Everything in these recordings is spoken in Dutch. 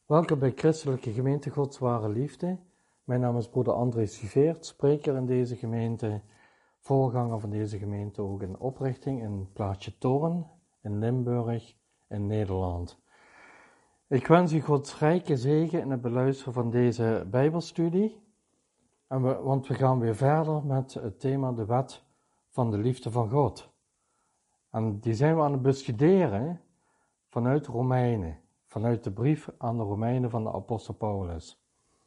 Welkom bij Christelijke Gemeente Gods Ware Liefde. Mijn naam is broeder André Suveert, spreker in deze gemeente, voorganger van deze gemeente ook in oprichting in plaatsje Toorn, in Limburg, in Nederland. Ik wens u Gods rijke zegen in het beluisteren van deze Bijbelstudie, want we gaan weer verder met het thema de wet van de liefde van God. En die zijn we aan het bestuderen vanuit Romeinen. Vanuit de brief aan de Romeinen van de apostel Paulus.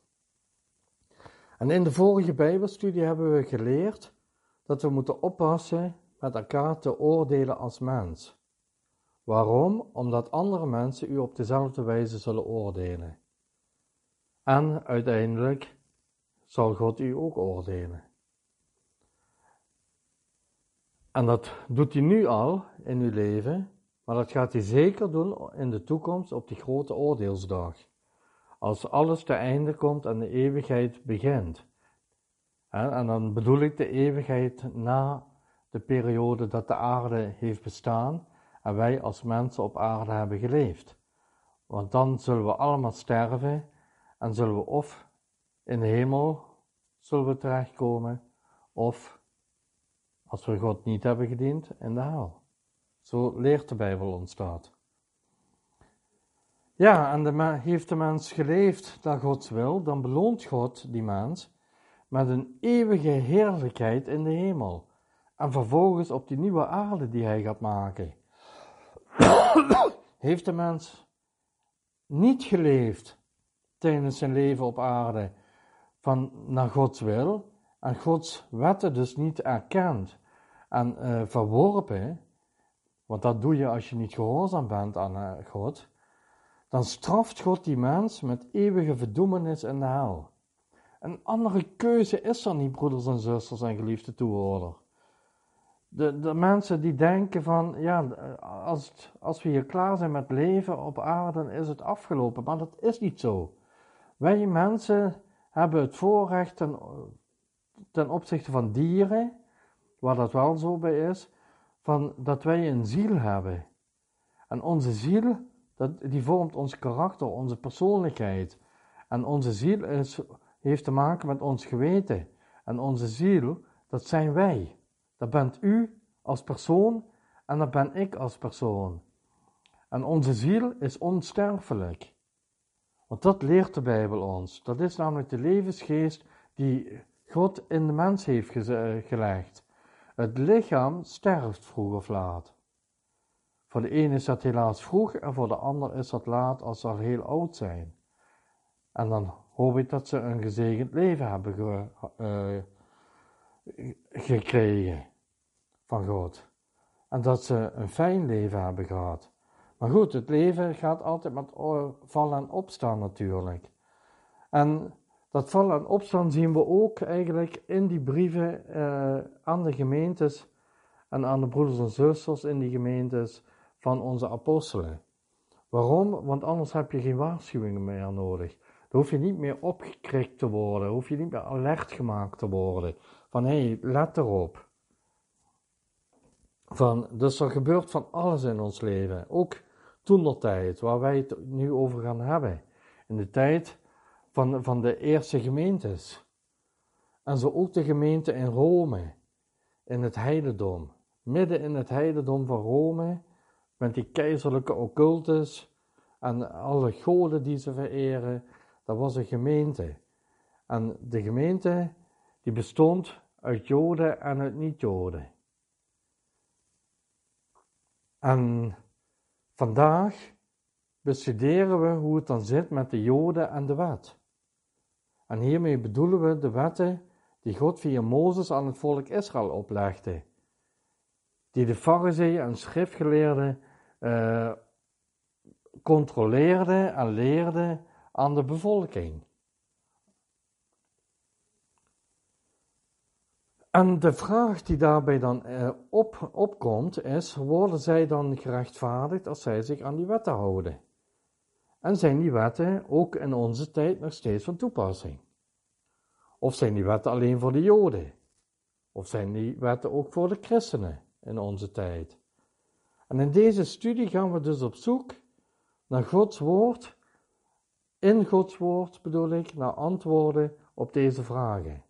En in de vorige Bijbelstudie hebben we geleerd dat we moeten oppassen met elkaar te oordelen als mens. Waarom? Omdat andere mensen u op dezelfde wijze zullen oordelen. En uiteindelijk zal God u ook oordelen. En dat doet hij nu al in uw leven. Maar dat gaat hij zeker doen in de toekomst op die grote oordeelsdag. Als alles te einde komt en de eeuwigheid begint. En dan bedoel ik de eeuwigheid na de periode dat de aarde heeft bestaan en wij als mensen op aarde hebben geleefd. Want dan zullen we allemaal sterven en zullen we of in de hemel zullen we terechtkomen of, als we God niet hebben gediend, in de hel. Zo leert de Bijbel ons dat. Ja, en heeft de mens geleefd naar Gods wil, dan beloont God die mens met een eeuwige heerlijkheid in de hemel. En vervolgens op die nieuwe aarde die hij gaat maken. Heeft de mens niet geleefd tijdens zijn leven op aarde naar Gods wil en Gods wetten dus niet erkend en verworpen, want dat doe je als je niet gehoorzaam bent aan God, dan straft God die mens met eeuwige verdoemenis in de hel. Een andere keuze is er niet, broeders en zusters en geliefde toehoorder. De mensen die denken van, ja, als we hier klaar zijn met leven op aarde, dan is het afgelopen. Maar dat is niet zo. Wij mensen hebben het voorrecht ten opzichte van dieren, waar dat wel zo bij is, dat wij een ziel hebben. En onze ziel, die vormt ons karakter, onze persoonlijkheid. En onze ziel heeft te maken met ons geweten. En onze ziel, dat zijn wij. Dat bent u als persoon en dat ben ik als persoon. En onze ziel is onsterfelijk. Want dat leert de Bijbel ons. Dat is namelijk de levensgeest die God in de mens heeft gelegd. Het lichaam sterft vroeg of laat. Voor de een is dat helaas vroeg en voor de ander is dat laat als ze al heel oud zijn. En dan hoop ik dat ze een gezegend leven hebben gekregen van God. En dat ze een fijn leven hebben gehad. Maar goed, het leven gaat altijd met vallen en opstaan natuurlijk. En dat vallen en opstaan zien we ook eigenlijk in die brieven aan de gemeentes en aan de broeders en zusters in die gemeentes van onze apostelen. Waarom? Want anders heb je geen waarschuwingen meer nodig. Dan hoef je niet meer opgekrikt te worden, hoef je niet meer alert gemaakt te worden. Van hé, let erop. Dus er gebeurt van alles in ons leven. Ook toentertijd, waar wij het nu over gaan hebben. In de tijd van de eerste gemeentes. En zo ook de gemeente in Rome, in het heidendom. Midden in het heidendom van Rome, met die keizerlijke occultus en alle goden die ze vereren, dat was een gemeente. En de gemeente die bestond uit Joden en uit niet-Joden. En vandaag bestuderen we hoe het dan zit met de Joden en de wet. En hiermee bedoelen we de wetten die God via Mozes aan het volk Israël oplegde. Die de farizeeën en schriftgeleerden controleerden en leerden aan de bevolking. En de vraag die daarbij dan opkomt is, worden zij dan gerechtvaardigd als zij zich aan die wetten houden? En zijn die wetten ook in onze tijd nog steeds van toepassing? Of zijn die wetten alleen voor de Joden? Of zijn die wetten ook voor de christenen in onze tijd? En in deze studie gaan we dus op zoek naar Gods woord in Gods woord bedoel ik, naar antwoorden op deze vragen.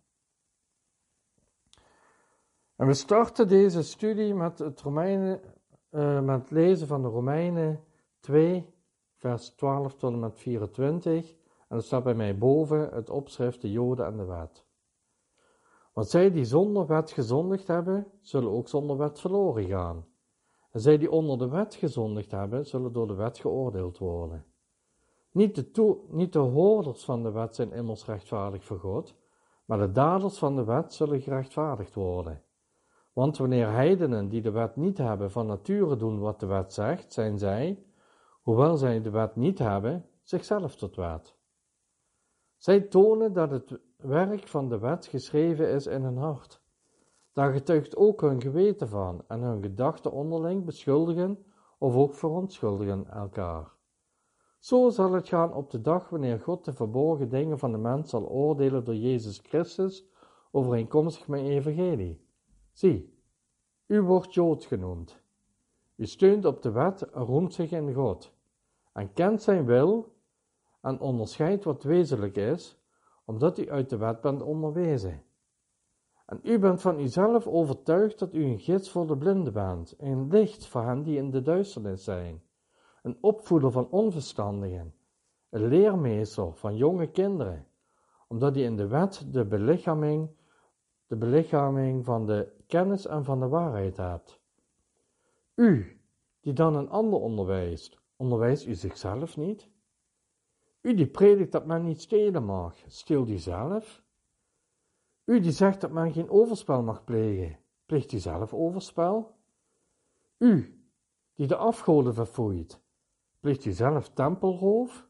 En we starten deze studie met het lezen van de Romeinen 2, vers 12 tot en met 24. En er staat bij mij boven het opschrift de Joden en de wet. Want zij die zonder wet gezondigd hebben, zullen ook zonder wet verloren gaan. En zij die onder de wet gezondigd hebben, zullen door de wet geoordeeld worden. Niet de hoorders van de wet zijn immers rechtvaardig voor God, maar de daders van de wet zullen gerechtvaardigd worden. Want wanneer heidenen die de wet niet hebben van nature doen wat de wet zegt, zijn zij, hoewel zij de wet niet hebben, zichzelf tot wet. Zij tonen dat het werk van de wet geschreven is in hun hart. Daar getuigt ook hun geweten van en hun gedachten onderling beschuldigen of ook verontschuldigen elkaar. Zo zal het gaan op de dag wanneer God de verborgen dingen van de mens zal oordelen door Jezus Christus overeenkomstig mijn evangelie. Zie, u wordt Jood genoemd. U steunt op de wet en roemt zich in God, en kent zijn wil en onderscheidt wat wezenlijk is, omdat u uit de wet bent onderwezen. En u bent van uzelf overtuigd dat u een gids voor de blinden bent, een licht voor hen die in de duisternis zijn, een opvoeder van onverstandigen, een leermeester van jonge kinderen, omdat u in de wet de belichaming van de kennis en van de waarheid hebt. U, die dan een ander onderwijst u zichzelf niet? U die predikt dat men niet stelen mag, steelt u zelf? U die zegt dat men geen overspel mag plegen, pleegt u zelf overspel? U, die de afgoden verfoeit, pleegt u zelf tempelroof?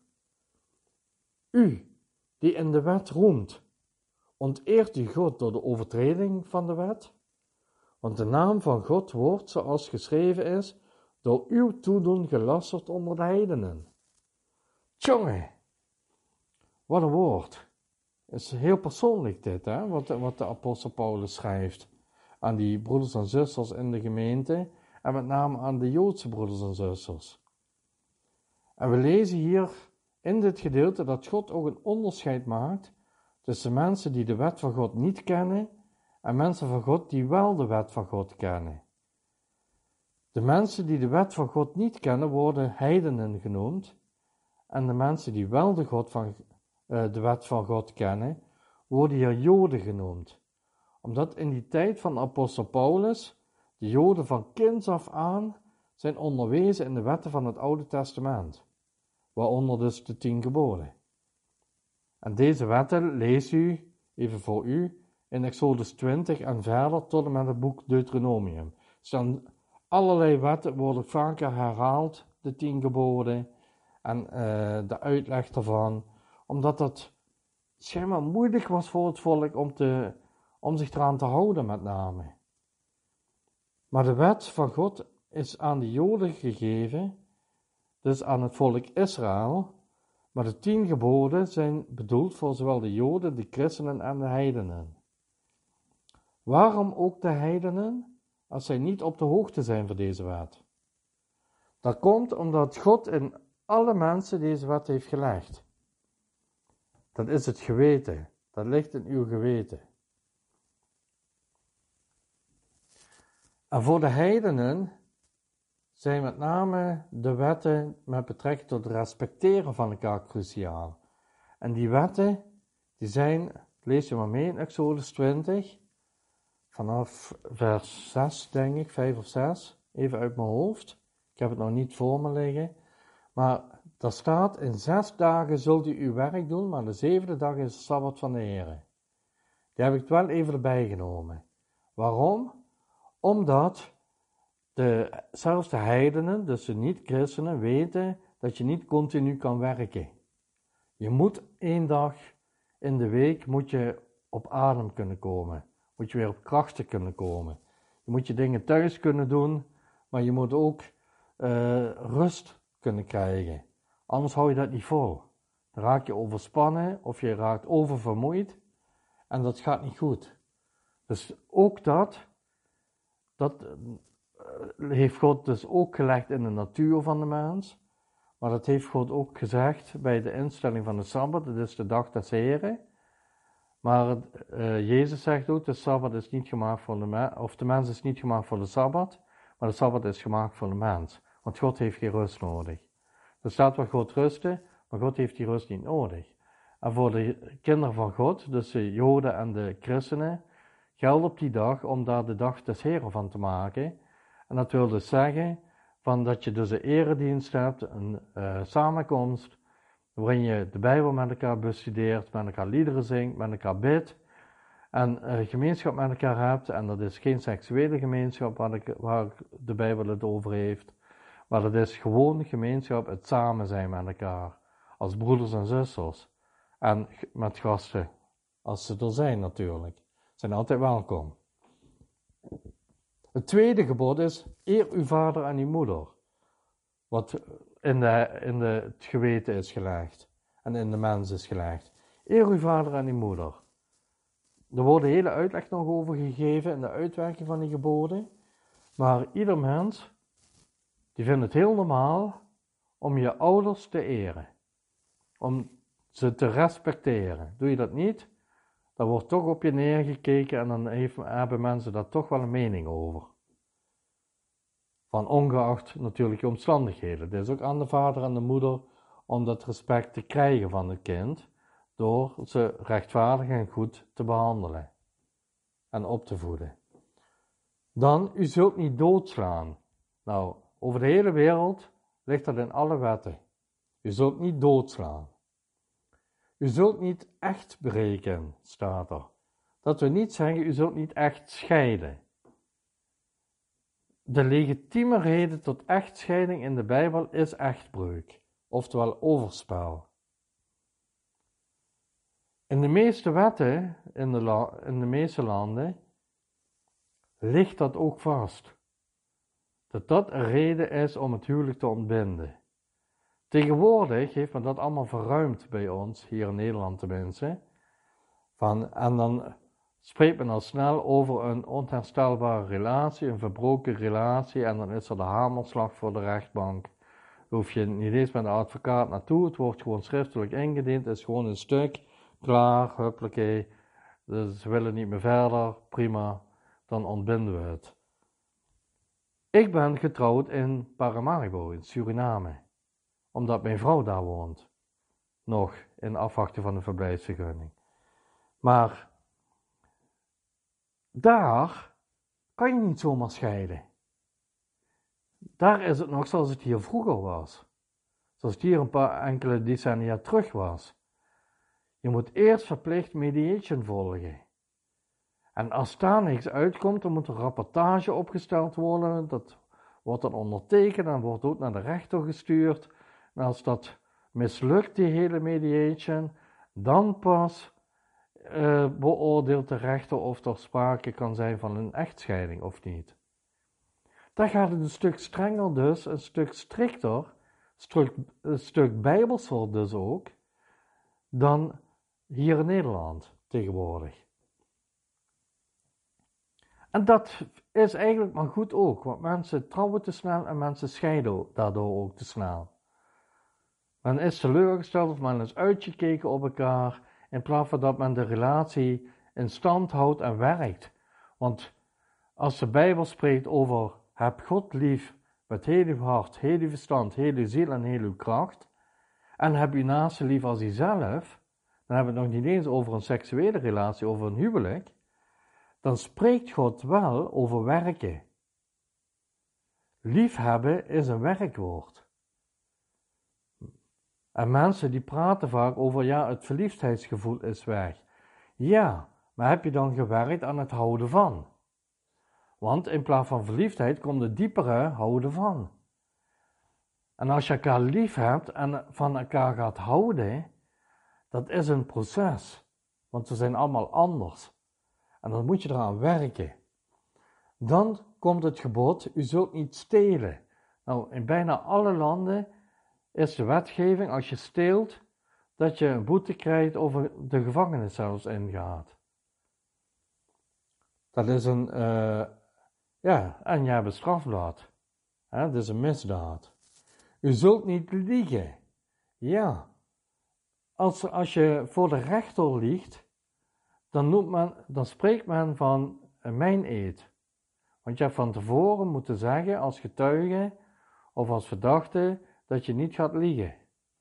U, die in de wet roemt, onteert u God door de overtreding van de wet? Want de naam van God wordt, zoals geschreven is, door uw toedoen gelasterd onder de heidenen. Tjonge, wat een woord. Het is heel persoonlijk dit, hè? Wat de apostel Paulus schrijft aan die broeders en zusters in de gemeente en met name aan de Joodse broeders en zusters. En we lezen hier in dit gedeelte dat God ook een onderscheid maakt tussen mensen die de wet van God niet kennen en mensen van God die wel de wet van God kennen. De mensen die de wet van God niet kennen worden heidenen genoemd en de mensen die wel de wet van God kennen worden hier Joden genoemd. Omdat in die tijd van apostel Paulus de Joden van kinds af aan zijn onderwezen in de wetten van het Oude Testament, waaronder dus de 10 geboden. En deze wetten leest u, even voor u, in Exodus 20 en verder tot en met het boek Deuteronomium. Staan allerlei wetten worden vaker herhaald, de 10 geboden en de uitleg daarvan, omdat dat schijnbaar moeilijk was voor het volk om zich eraan te houden met name. Maar de wet van God is aan de Joden gegeven, dus aan het volk Israël, maar de 10 geboden zijn bedoeld voor zowel de Joden, de christenen en de heidenen. Waarom ook de heidenen, als zij niet op de hoogte zijn van deze wet? Dat komt omdat God in alle mensen deze wet heeft gelegd. Dat is het geweten, dat ligt in uw geweten. En voor de heidenen zijn met name de wetten met betrekking tot het respecteren van elkaar cruciaal. En die wetten, die zijn, lees je maar mee in Exodus 20, vanaf vers 6 denk ik, 5 of 6, even uit mijn hoofd. Ik heb het nog niet voor me liggen. Maar daar staat, in 6 dagen zult u uw werk doen, maar de 7e dag is de Sabbat van de Heer. Die heb ik wel even erbij genomen. Waarom? Omdat zelfs de heidenen, dus de niet-christenen, weten dat je niet continu kan werken. Je moet 1 dag in de week moet je op adem kunnen komen. Moet je weer op krachten kunnen komen. Je moet je dingen thuis kunnen doen, maar je moet ook rust kunnen krijgen. Anders hou je dat niet vol. Dan raak je overspannen of je raakt oververmoeid en dat gaat niet goed. Dus ook dat heeft God dus ook gelegd in de natuur van de mens. Maar dat heeft God ook gezegd bij de instelling van de Sabbat. Het is de dag des Heren. Maar Jezus zegt ook, de Sabbat is niet gemaakt voor de mens, of de mens is niet gemaakt voor de Sabbat, maar de Sabbat is gemaakt voor de mens. Want God heeft geen rust nodig. Er staat wel God rusten, maar God heeft die rust niet nodig. En voor de kinderen van God, dus de Joden en de christenen, geldt op die dag om daar de dag des Heren van te maken. En dat wil dus zeggen van dat je dus een eredienst hebt, een samenkomst, waarin je de Bijbel met elkaar bestudeert, met elkaar liederen zingt, met elkaar bidt en gemeenschap met elkaar hebt. En dat is geen seksuele gemeenschap waar de Bijbel het over heeft, maar dat is gewoon gemeenschap, het samen zijn met elkaar, als broeders en zusters. En met gasten, als ze er zijn natuurlijk, zijn altijd welkom. Het tweede gebod is, eer uw vader en uw moeder, wat in het geweten is gelegd en in de mens is gelegd. Eer uw vader en uw moeder. Er wordt een hele uitleg nog over gegeven in de uitwerking van die geboden, maar ieder mens, die vindt het heel normaal om je ouders te eren, om ze te respecteren. Doe je dat niet, dan wordt toch op je neergekeken en dan hebben mensen daar toch wel een mening over. Van ongeacht natuurlijk je omstandigheden. Het is ook aan de vader en de moeder om dat respect te krijgen van het kind, door ze rechtvaardig en goed te behandelen en op te voeden. Dan, u zult niet doodslaan. Nou, over de hele wereld ligt dat in alle wetten. U zult niet doodslaan. U zult niet echt breken, staat er. Dat wil niet zeggen, u zult niet echt scheiden. De legitieme reden tot echtscheiding in de Bijbel is echtbreuk, oftewel overspel. In de meeste wetten, in de meeste landen, ligt dat ook vast. Dat een reden is om het huwelijk te ontbinden. Tegenwoordig heeft men dat allemaal verruimd bij ons, hier in Nederland tenminste. En dan spreekt men al snel over een onherstelbare relatie, een verbroken relatie, en dan is er de hamerslag voor de rechtbank. Daar hoef je niet eens met de advocaat naartoe, het wordt gewoon schriftelijk ingediend, het is gewoon een stuk, klaar, huppakee, dus ze willen niet meer verder, prima, dan ontbinden we het. Ik ben getrouwd in Paramaribo, in Suriname, omdat mijn vrouw daar woont, nog in afwachting van de verblijfsvergunning. Maar daar kan je niet zomaar scheiden. Daar is het nog zoals het hier vroeger was. Zoals het hier een paar enkele decennia terug was. Je moet eerst verplicht mediation volgen. En als daar niks uitkomt, dan moet een rapportage opgesteld worden. Dat wordt dan ondertekend en wordt ook naar de rechter gestuurd. En als dat mislukt, die hele mediation, dan pas beoordeelt de rechter of er sprake kan zijn van een echtscheiding of niet. Daar gaat het een stuk strenger dus, een stuk strikter, een stuk bijbelser dus ook, dan hier in Nederland tegenwoordig. En dat is eigenlijk maar goed ook, want mensen trouwen te snel en mensen scheiden daardoor ook te snel. Men is teleurgesteld of men is uitgekeken op elkaar, in plaats van dat men de relatie in stand houdt en werkt. Want als de Bijbel spreekt over heb God lief met heel uw hart, heel uw verstand, heel uw ziel en heel uw kracht, en heb uw naaste lief als uzelf, dan hebben we het nog niet eens over een seksuele relatie, over een huwelijk, dan spreekt God wel over werken. Liefhebben is een werkwoord. En mensen die praten vaak over, ja, het verliefdheidsgevoel is weg. Ja, maar heb je dan gewerkt aan het houden van? Want in plaats van verliefdheid komt het diepere houden van. En als je elkaar lief hebt en van elkaar gaat houden, dat is een proces. Want we zijn allemaal anders. En dan moet je eraan werken. Dan komt het gebod, u zult niet stelen. Nou, in bijna alle landen is de wetgeving, als je steelt, dat je een boete krijgt of de gevangenis zelfs ingaat. Dat is en je hebt een strafblad. Dat is een misdaad. U zult niet liegen. Ja, als je voor de rechter liegt, dan spreekt men van een meineed. Want je hebt van tevoren moeten zeggen als getuige of als verdachte dat je niet gaat liegen.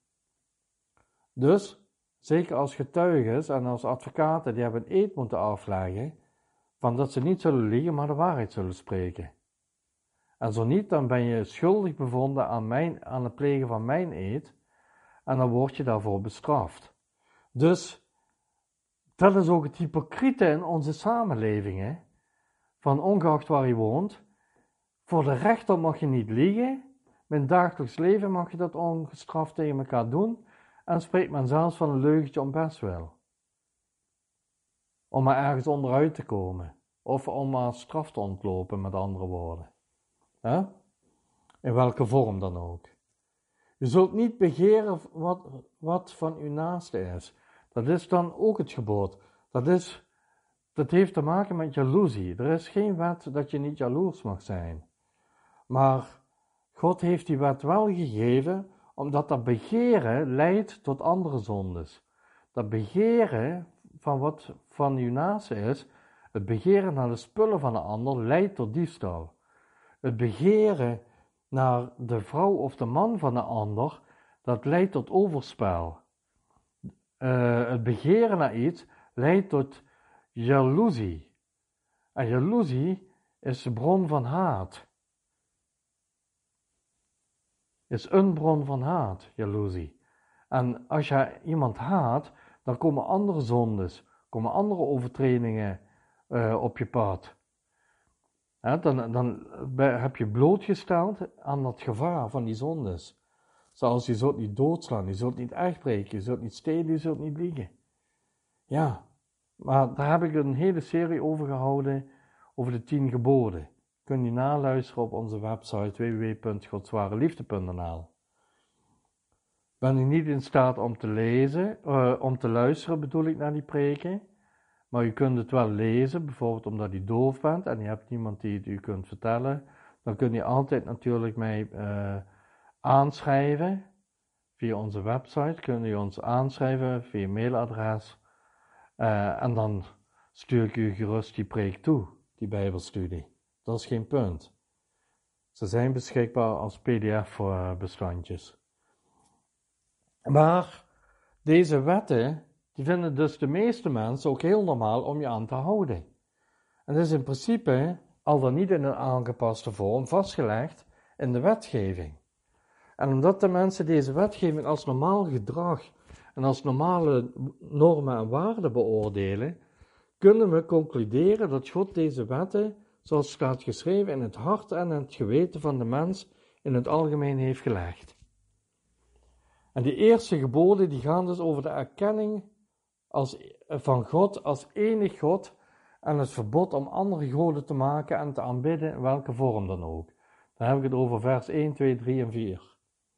Dus, zeker als getuigen en als advocaten, die hebben een eed moeten afleggen van dat ze niet zullen liegen, maar de waarheid zullen spreken. En zo niet, dan ben je schuldig bevonden aan het plegen van meineed en dan word je daarvoor bestraft. Dus, dat is ook het hypocriete in onze samenleving, hè? Van ongeacht waar je woont, voor de rechter mag je niet liegen, in het dagelijks leven mag je dat ongestraft tegen elkaar doen, en spreekt men zelfs van een leugentje om bestwil. Om maar ergens onderuit te komen, of om maar straf te ontlopen, met andere woorden. In welke vorm dan ook. Je zult niet begeren wat van uw naaste is. Dat is dan ook het gebod. Dat heeft te maken met jaloezie. Er is geen wet dat je niet jaloers mag zijn. Maar God heeft die wet wel gegeven, omdat dat begeren leidt tot andere zondes. Dat begeren van wat van uw naaste is, het begeren naar de spullen van een ander, leidt tot diefstal. Het begeren naar de vrouw of de man van een ander, dat leidt tot overspel. Het begeren naar iets leidt tot jaloezie. En jaloezie is de bron van haat. Is een bron van haat, jaloezie. En als je iemand haat, dan komen andere zondes, komen andere overtredingen op je pad. Dan heb je blootgesteld aan dat gevaar van die zondes. Zoals je zult niet doodslaan, je zult niet echtbreken, je zult niet stelen, je zult niet liegen. Ja, maar daar heb ik een hele serie over gehouden, over de 10 geboden. Kun je naluisteren op onze website www.godswareliefde.nl. Ben je niet in staat om te lezen, om te luisteren bedoel ik naar die preken, maar je kunt het wel lezen, bijvoorbeeld omdat je doof bent en je hebt niemand die het u kunt vertellen, dan kun je altijd natuurlijk mij aanschrijven via onze website, kun je ons aanschrijven via mailadres en dan stuur ik u gerust die preek toe, die Bijbelstudie. Dat is geen punt. Ze zijn beschikbaar als PDF-bestandjes. Maar deze wetten, die vinden dus de meeste mensen ook heel normaal om je aan te houden. En dat is in principe, al dan niet in een aangepaste vorm, vastgelegd in de wetgeving. En omdat de mensen deze wetgeving als normaal gedrag en als normale normen en waarden beoordelen, kunnen we concluderen dat God deze wetten, zoals staat geschreven, in het hart en het geweten van de mens in het algemeen heeft gelegd. En die eerste geboden die gaan dus over de erkenning van God als enig God en het verbod om andere goden te maken en te aanbidden in welke vorm dan ook. Dan heb ik het over vers 1, 2, 3 en 4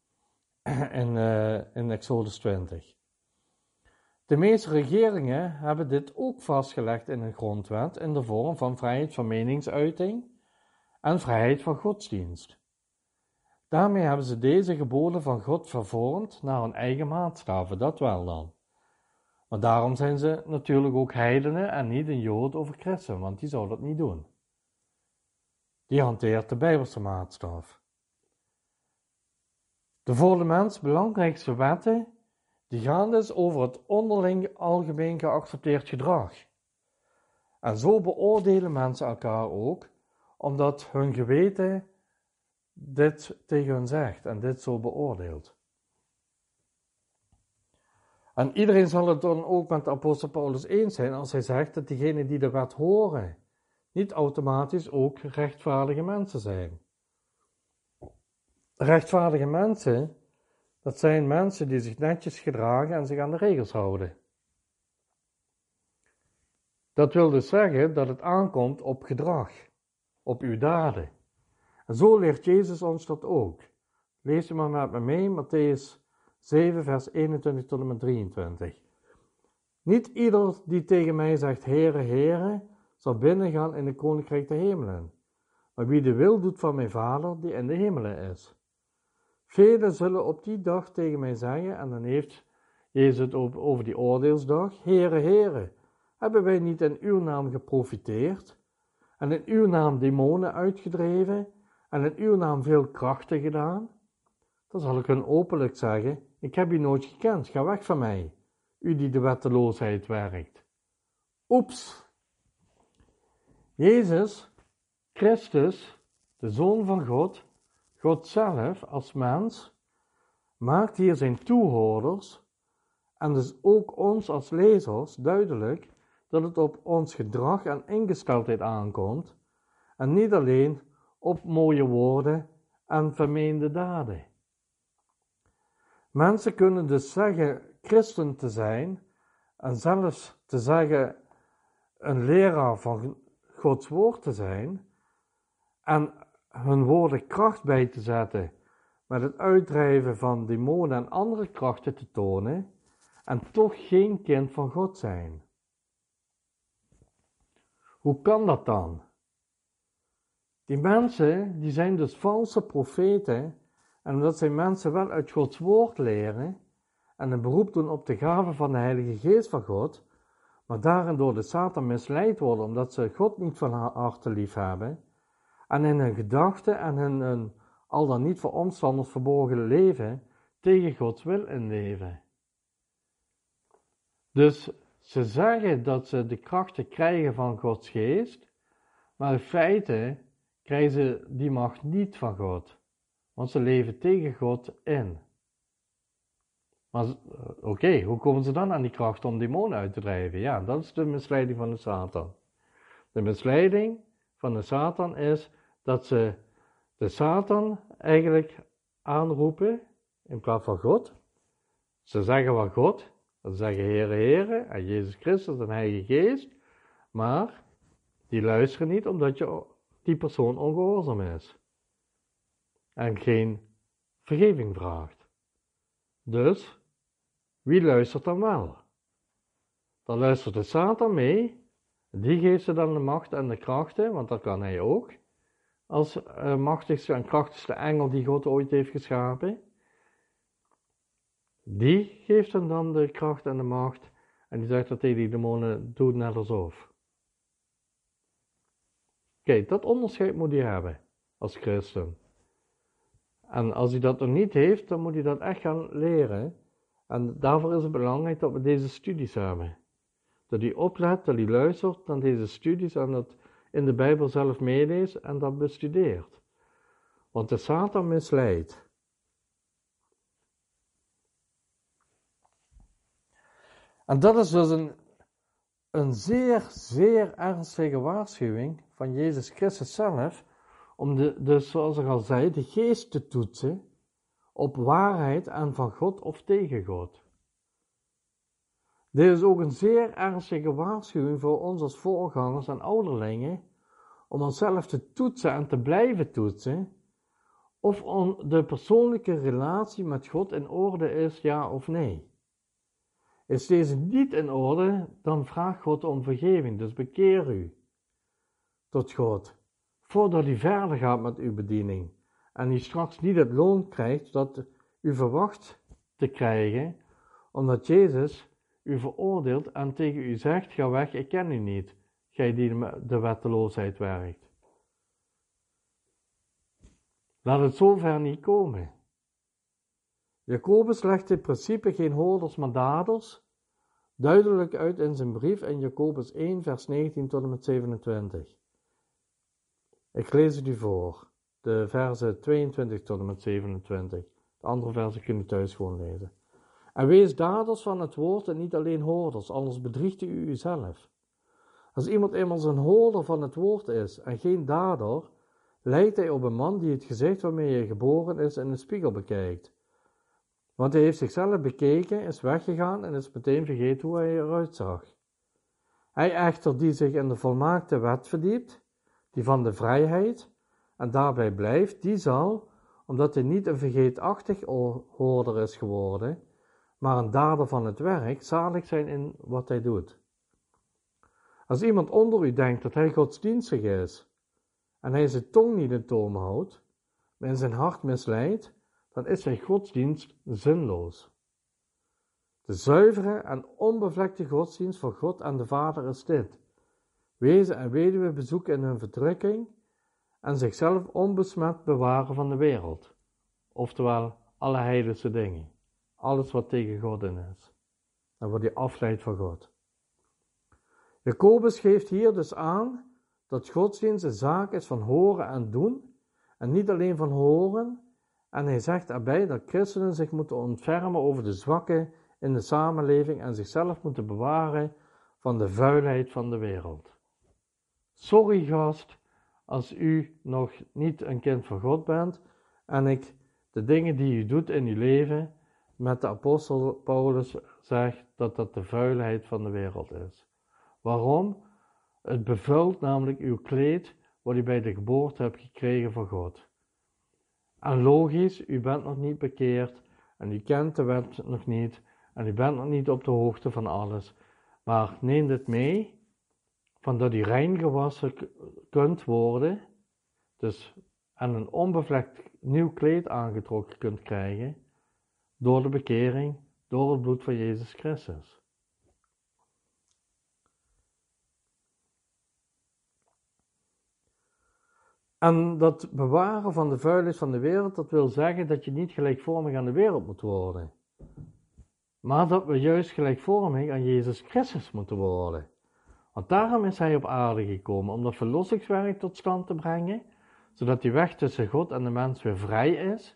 in Exodus 20. De meeste regeringen hebben dit ook vastgelegd in een grondwet in de vorm van vrijheid van meningsuiting en vrijheid van godsdienst. Daarmee hebben ze deze geboden van God vervormd naar hun eigen maatstaven, dat wel dan. Maar daarom zijn ze natuurlijk ook heidenen en niet een Jood of een christen, want die zou dat niet doen. Die hanteert de Bijbelse maatstaf. De voor de mens belangrijkste wetten, die gaan dus over het onderling algemeen geaccepteerd gedrag. En zo beoordelen mensen elkaar ook, omdat hun geweten dit tegen hun zegt en dit zo beoordeelt. En iedereen zal het dan ook met de apostel Paulus eens zijn als hij zegt dat diegenen die de wet horen, niet automatisch ook rechtvaardige mensen zijn. Rechtvaardige mensen, dat zijn mensen die zich netjes gedragen en zich aan de regels houden. Dat wil dus zeggen dat het aankomt op gedrag, op uw daden. En zo leert Jezus ons dat ook. Lees je maar met me mee, Mattheüs 7, vers 21 tot en met 23. Niet ieder die tegen mij zegt, Heere, Heere, zal binnengaan in het koninkrijk der hemelen. Maar wie de wil doet van mijn Vader, die in de hemelen is. Velen zullen op die dag tegen mij zeggen, en dan heeft Jezus het over die oordeelsdag: Heere, Heere, hebben wij niet in uw naam geprofiteerd en in uw naam demonen uitgedreven en in uw naam veel krachten gedaan? Dan zal ik hun openlijk zeggen: ik heb u nooit gekend, ga weg van mij, u die de wetteloosheid werkt. Oeps! Jezus Christus, de Zoon van God, God zelf als mens, maakt hier zijn toehoorders en dus ook ons als lezers duidelijk dat het op ons gedrag en ingesteldheid aankomt en niet alleen op mooie woorden en vermeende daden. Mensen kunnen dus zeggen christen te zijn en zelfs te zeggen een leraar van Gods woord te zijn en hun woorden kracht bij te zetten met het uitdrijven van demonen en andere krachten te tonen en toch geen kind van God zijn. Hoe kan dat dan? Die mensen die zijn dus valse profeten en omdat zij mensen wel uit Gods woord leren en een beroep doen op de gave van de Heilige Geest van God, maar daarin door de Satan misleid worden omdat ze God niet van harte lief hebben en in hun gedachten en in hun al dan niet voor omstanders verborgen leven tegen Gods wil inleven. Dus ze zeggen dat ze de krachten krijgen van Gods Geest, maar in feite krijgen ze die macht niet van God, want ze leven tegen God in. Maar oké, hoe komen ze dan aan die kracht om demonen uit te drijven? Ja, dat is de misleiding van de Satan. De misleiding van de Satan is dat ze de Satan eigenlijk aanroepen in plaats van God. Ze zeggen wel God, ze zeggen Heere, Heere en Jezus Christus en Heilige Geest, maar die luisteren niet omdat die persoon ongehoorzaam is en geen vergeving vraagt. Dus, wie luistert dan wel? Dan luistert de Satan mee, die geeft ze dan de macht en de krachten, want dat kan hij ook, als machtigste en krachtigste engel die God ooit heeft geschapen. Die geeft hem dan de kracht en de macht en die zegt dat tegen die demonen: doe net alsof. Kijk, dat onderscheid moet hij hebben als christen. En als hij dat nog niet heeft, dan moet hij dat echt gaan leren. En daarvoor is het belangrijk dat we deze studies hebben. Dat hij oplet, dat hij luistert naar deze studies en dat in de Bijbel zelf meeleest en dat bestudeert. Want de Satan misleidt. En dat is dus een zeer, zeer ernstige waarschuwing van Jezus Christus zelf, om dus zoals ik al zei, de geest te toetsen op waarheid en van God of tegen God. Dit is ook een zeer ernstige waarschuwing voor ons als voorgangers en ouderlingen, om onszelf te toetsen en te blijven toetsen, of de persoonlijke relatie met God in orde is, ja of nee. Is deze niet in orde, dan vraag God om vergeving, dus bekeer u tot God, voordat u verder gaat met uw bediening en u straks niet het loon krijgt dat u verwacht te krijgen, omdat Jezus u veroordeelt en tegen u zegt: ga weg, ik ken u niet, gij die de wetteloosheid werkt. Laat het zover niet komen. Jacobus legt in principe geen hoorders maar daders duidelijk uit in zijn brief in Jacobus 1 vers 19 tot en met 27. Ik lees het u voor, de versen 22 tot en met 27. De andere versen kun je thuis gewoon lezen. En wees daders van het woord en niet alleen hoorders, anders bedriegt u uzelf. Als iemand immers een hoorder van het woord is en geen dader, lijkt hij op een man die het gezicht waarmee hij geboren is in de spiegel bekijkt. Want hij heeft zichzelf bekeken, is weggegaan en is meteen vergeten hoe hij eruit zag. Hij echter die zich in de volmaakte wet verdiept, die van de vrijheid, en daarbij blijft, die zal, omdat hij niet een vergeetachtig hoorder is geworden, maar een dader van het werk, zalig zijn in wat hij doet. Als iemand onder u denkt dat hij godsdienstig is, en hij zijn tong niet in toom houdt, maar in zijn hart misleidt, dan is zijn godsdienst zinloos. De zuivere en onbevlekte godsdienst voor God en de Vader is dit: wezen en weduwe bezoeken in hun verdrukking en zichzelf onbesmet bewaren van de wereld. Oftewel, alle heidense dingen. Alles wat tegen God in is. En wat hij afleidt van God. Jacobus geeft hier dus aan dat godsdienst een zaak is van horen en doen. En niet alleen van horen. En hij zegt erbij dat christenen zich moeten ontfermen over de zwakken in de samenleving en zichzelf moeten bewaren van de vuilheid van de wereld. Sorry gast, als u nog niet een kind van God bent en ik de dingen die u doet in uw leven met de apostel Paulus zeg dat dat de vuilheid van de wereld is. Waarom? Het bevuilt namelijk uw kleed wat u bij de geboorte hebt gekregen van God. En logisch, u bent nog niet bekeerd en u kent de wet nog niet en u bent nog niet op de hoogte van alles. Maar neem dit mee, van dat u rein gewassen kunt worden, dus en een onbevlekt nieuw kleed aangetrokken kunt krijgen, door de bekering, door het bloed van Jezus Christus. En dat bewaren van de vuilnis van de wereld, dat wil zeggen dat je niet gelijkvormig aan de wereld moet worden. Maar dat we juist gelijkvormig aan Jezus Christus moeten worden. Want daarom is hij op aarde gekomen, om dat verlossingswerk tot stand te brengen, zodat die weg tussen God en de mens weer vrij is.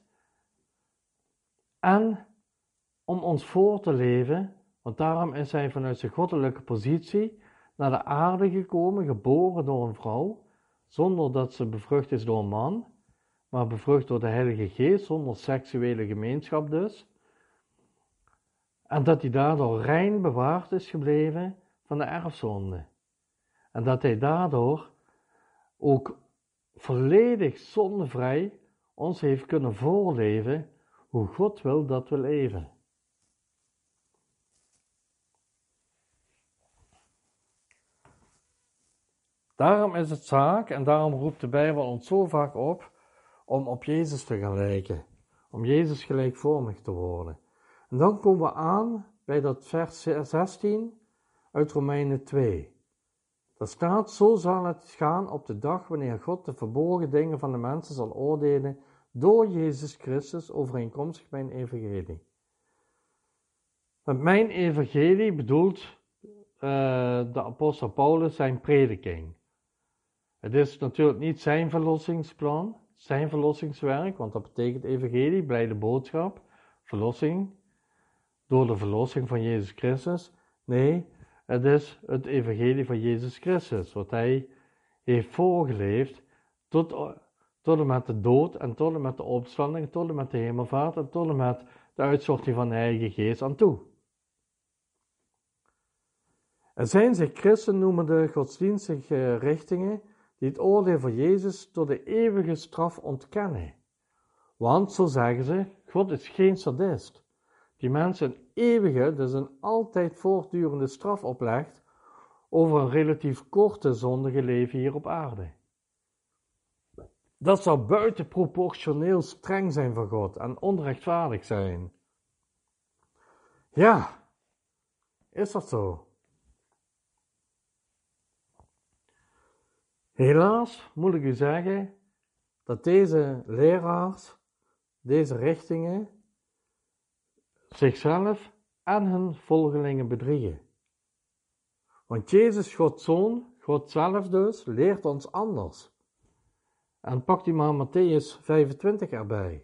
En om ons voor te leven, want daarom is hij vanuit zijn goddelijke positie naar de aarde gekomen, geboren door een vrouw, zonder dat ze bevrucht is door een man, maar bevrucht door de Heilige Geest, zonder seksuele gemeenschap dus. En dat hij daardoor rein bewaard is gebleven van de erfzonde. En dat hij daardoor ook volledig zondevrij ons heeft kunnen voorleven hoe God wil dat we leven. Daarom is het zaak, en daarom roept de Bijbel ons zo vaak op, om op Jezus te gaan lijken. Om Jezus gelijkvormig te worden. En dan komen we aan bij dat vers 16 uit Romeinen 2. Daar staat: zo zal het gaan op de dag wanneer God de verborgen dingen van de mensen zal oordelen door Jezus Christus overeenkomstig mijn evangelie. Met mijn evangelie bedoelt de apostel Paulus zijn prediking. Het is natuurlijk niet zijn verlossingsplan, zijn verlossingswerk, want dat betekent evangelie, blijde boodschap, verlossing, door de verlossing van Jezus Christus. Nee, het is het evangelie van Jezus Christus, wat hij heeft voorgeleefd tot en met de dood en tot en met de opstanding, tot en met de hemelvaart en tot en met de uitstorting van de Heilige Geest aan toe. Er zijn zich christen noemende godsdienstige richtingen die het oordeel van Jezus door de eeuwige straf ontkennen. Want, zo zeggen ze, God is geen sadist, die mensen een eeuwige, dus een altijd voortdurende straf oplegt over een relatief korte zondige leven hier op aarde. Dat zou buitenproportioneel streng zijn voor God en onrechtvaardig zijn. Ja, is dat zo? Helaas moet ik u zeggen dat deze leraars, deze richtingen, zichzelf en hun volgelingen bedriegen. Want Jezus, Gods Zoon, God zelf dus, leert ons anders. En pakt u maar Matthäus 25 erbij.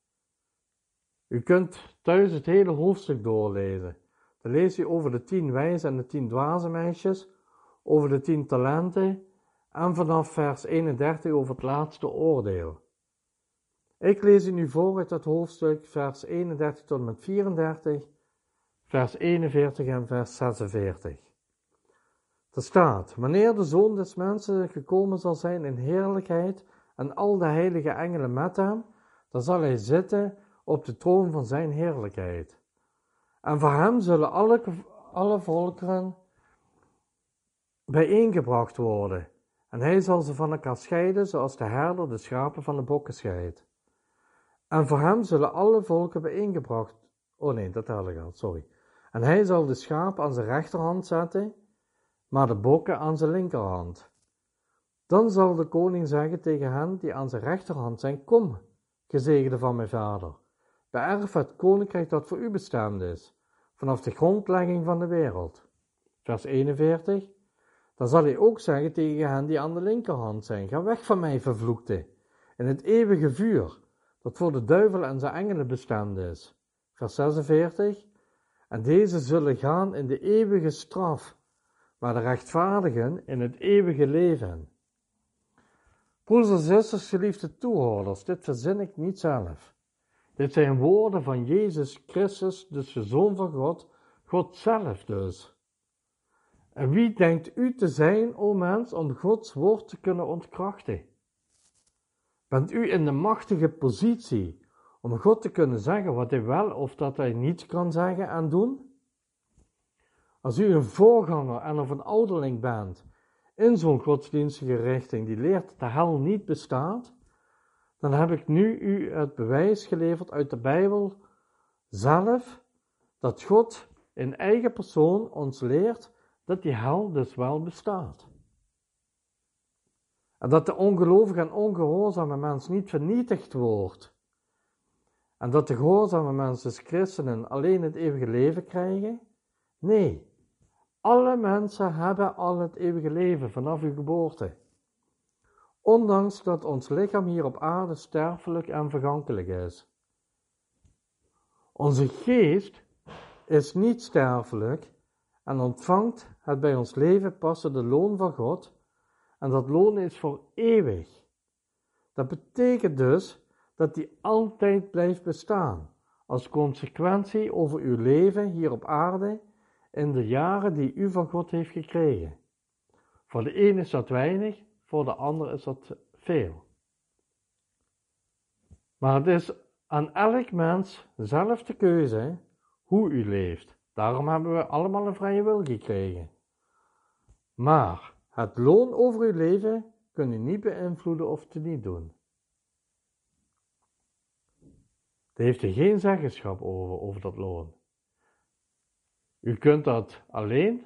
U kunt thuis het hele hoofdstuk doorlezen. Dan leest u over de 10 wijze en de 10 dwaze meisjes, over de 10 talenten en vanaf vers 31 over het laatste oordeel. Ik lees u nu voor uit het hoofdstuk vers 31 tot en met 34, vers 41 en vers 46. Er staat: wanneer de Zoon des Mensen gekomen zal zijn in heerlijkheid en al de heilige engelen met hem, dan zal hij zitten op de troon van zijn heerlijkheid. En voor hem zullen alle volkeren bijeengebracht worden. En hij zal ze van elkaar scheiden, zoals de herder de schapen van de bokken scheidt. En voor hem zullen alle volken bijeengebracht. Oh nee, dat had ik al, sorry. En hij zal de schapen aan zijn rechterhand zetten, maar de bokken aan zijn linkerhand. Dan zal de koning zeggen tegen hen die aan zijn rechterhand zijn: Kom, gezegende van mijn vader, beërf het koninkrijk dat voor u bestemd is, vanaf de grondlegging van de wereld. Vers 41. Dan zal hij ook zeggen tegen hen die aan de linkerhand zijn: Ga weg van mij, vervloekte, in het eeuwige vuur, dat voor de duivel en zijn engelen bestemd is. Vers 46. En deze zullen gaan in de eeuwige straf, maar de rechtvaardigen in het eeuwige leven. Broeders en zusters, geliefde toehoorders, dit verzin ik niet zelf. Dit zijn woorden van Jezus Christus, dus de Zoon van God, God zelf dus. En wie denkt u te zijn, o mens, om Gods woord te kunnen ontkrachten? Bent u in de machtige positie om God te kunnen zeggen wat hij wel of dat hij niet kan zeggen en doen? Als u een voorganger en of een ouderling bent in zo'n godsdienstige richting die leert dat de hel niet bestaat, dan heb ik nu u het bewijs geleverd uit de Bijbel zelf, dat God in eigen persoon ons leert dat die hel dus wel bestaat. En dat de ongelovige en ongehoorzame mens niet vernietigd wordt. En dat de gehoorzame mensen, dus christenen, alleen het eeuwige leven krijgen. Nee, alle mensen hebben al het eeuwige leven vanaf uw geboorte. Ondanks dat ons lichaam hier op aarde sterfelijk en vergankelijk is. Onze geest is niet sterfelijk en ontvangt het bij ons leven passende loon van God. En dat loon is voor eeuwig. Dat betekent dus dat die altijd blijft bestaan, als consequentie over uw leven hier op aarde in de jaren die u van God heeft gekregen. Voor de een is dat weinig, voor de ander is dat veel. Maar het is aan elk mens zelf de keuze hoe u leeft. Daarom hebben we allemaal een vrije wil gekregen. Maar het loon over uw leven kunt u niet beïnvloeden of te niet doen. Daar heeft u geen zeggenschap over dat loon. U kunt dat alleen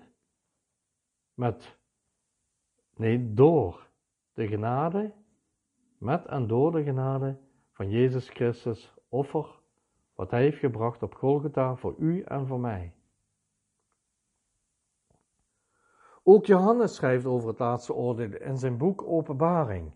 door de genade, met en door de genade van Jezus Christus offer, wat hij heeft gebracht op Golgotha voor u en voor mij. Ook Johannes schrijft over het laatste oordeel in zijn boek Openbaring.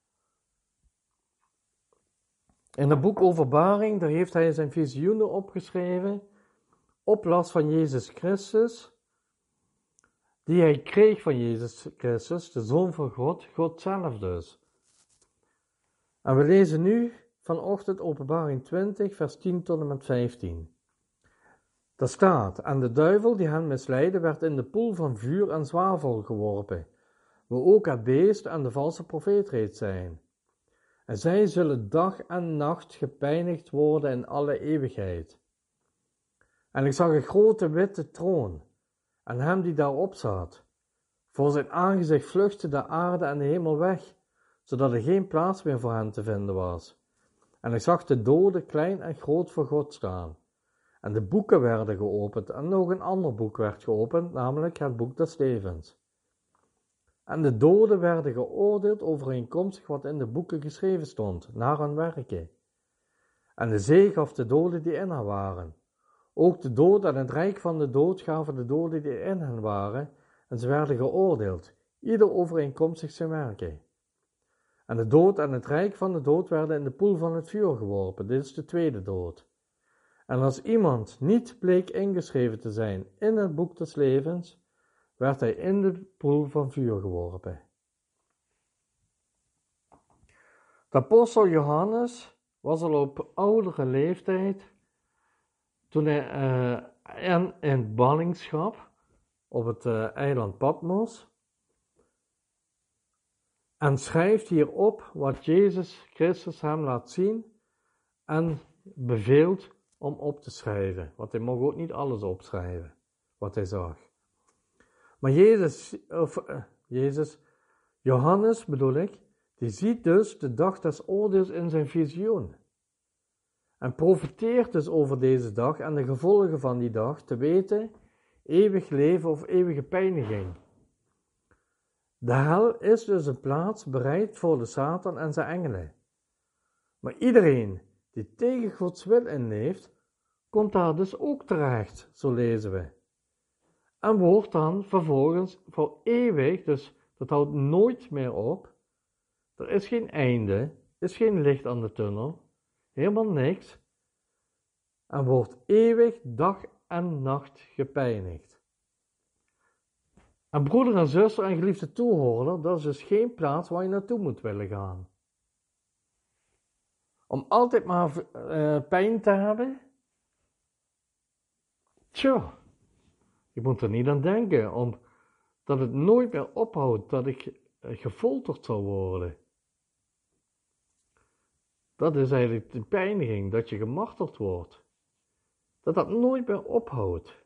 In het boek Openbaring, daar heeft hij zijn visioenen opgeschreven, op last van Jezus Christus, die hij kreeg van Jezus Christus, de Zoon van God, God zelf dus. En we lezen nu vanochtend Openbaring 20, vers 10 tot en met 15. Daar staat: En de duivel die hen misleidde, werd in de poel van vuur en zwavel geworpen, waar ook het beest en de valse profeet reeds zijn. En zij zullen dag en nacht gepijnigd worden in alle eeuwigheid. En ik zag een grote witte troon, en hem die daarop zat. Voor zijn aangezicht vluchtte de aarde en de hemel weg, zodat er geen plaats meer voor hen te vinden was. En ik zag de doden, klein en groot, voor God staan. En de boeken werden geopend, en nog een ander boek werd geopend, namelijk het boek des levens. En de doden werden geoordeeld overeenkomstig wat in de boeken geschreven stond, naar hun werken. En de zee gaf de doden die in haar waren. Ook de dood en het rijk van de dood gaven de doden die in hen waren, en ze werden geoordeeld, ieder overeenkomstig zijn werken. En de dood en het rijk van de dood werden in de poel van het vuur geworpen, dit is de tweede dood. En als iemand niet bleek ingeschreven te zijn in het boek des levens, werd hij in de poel van vuur geworpen. De apostel Johannes was al op oudere leeftijd, toen hij in ballingschap op het eiland Patmos, en schrijft hierop wat Jezus Christus hem laat zien en beveelt om op te schrijven. Want hij mocht ook niet alles opschrijven, wat hij zag. Maar Johannes bedoel ik, die ziet dus de dag des oordeels in zijn visioen. En profiteert dus over deze dag en de gevolgen van die dag te weten, eeuwig leven of eeuwige pijniging. De hel is dus een plaats bereid voor de Satan en zijn engelen. Maar iedereen die tegen Gods wil inleeft, komt daar dus ook terecht, zo lezen we. En wordt dan vervolgens voor eeuwig, dus dat houdt nooit meer op. Er is geen einde, is geen licht aan de tunnel, helemaal niks. En wordt eeuwig dag en nacht gepijnigd. En broeder en zuster en geliefde toehoorder, dat is dus geen plaats waar je naartoe moet willen gaan. Om altijd maar pijn te hebben? Tja, je moet er niet aan denken, omdat het nooit meer ophoudt dat ik gefolterd zal worden. Dat is eigenlijk de pijniging, dat je gemarteld wordt. Dat nooit meer ophoudt.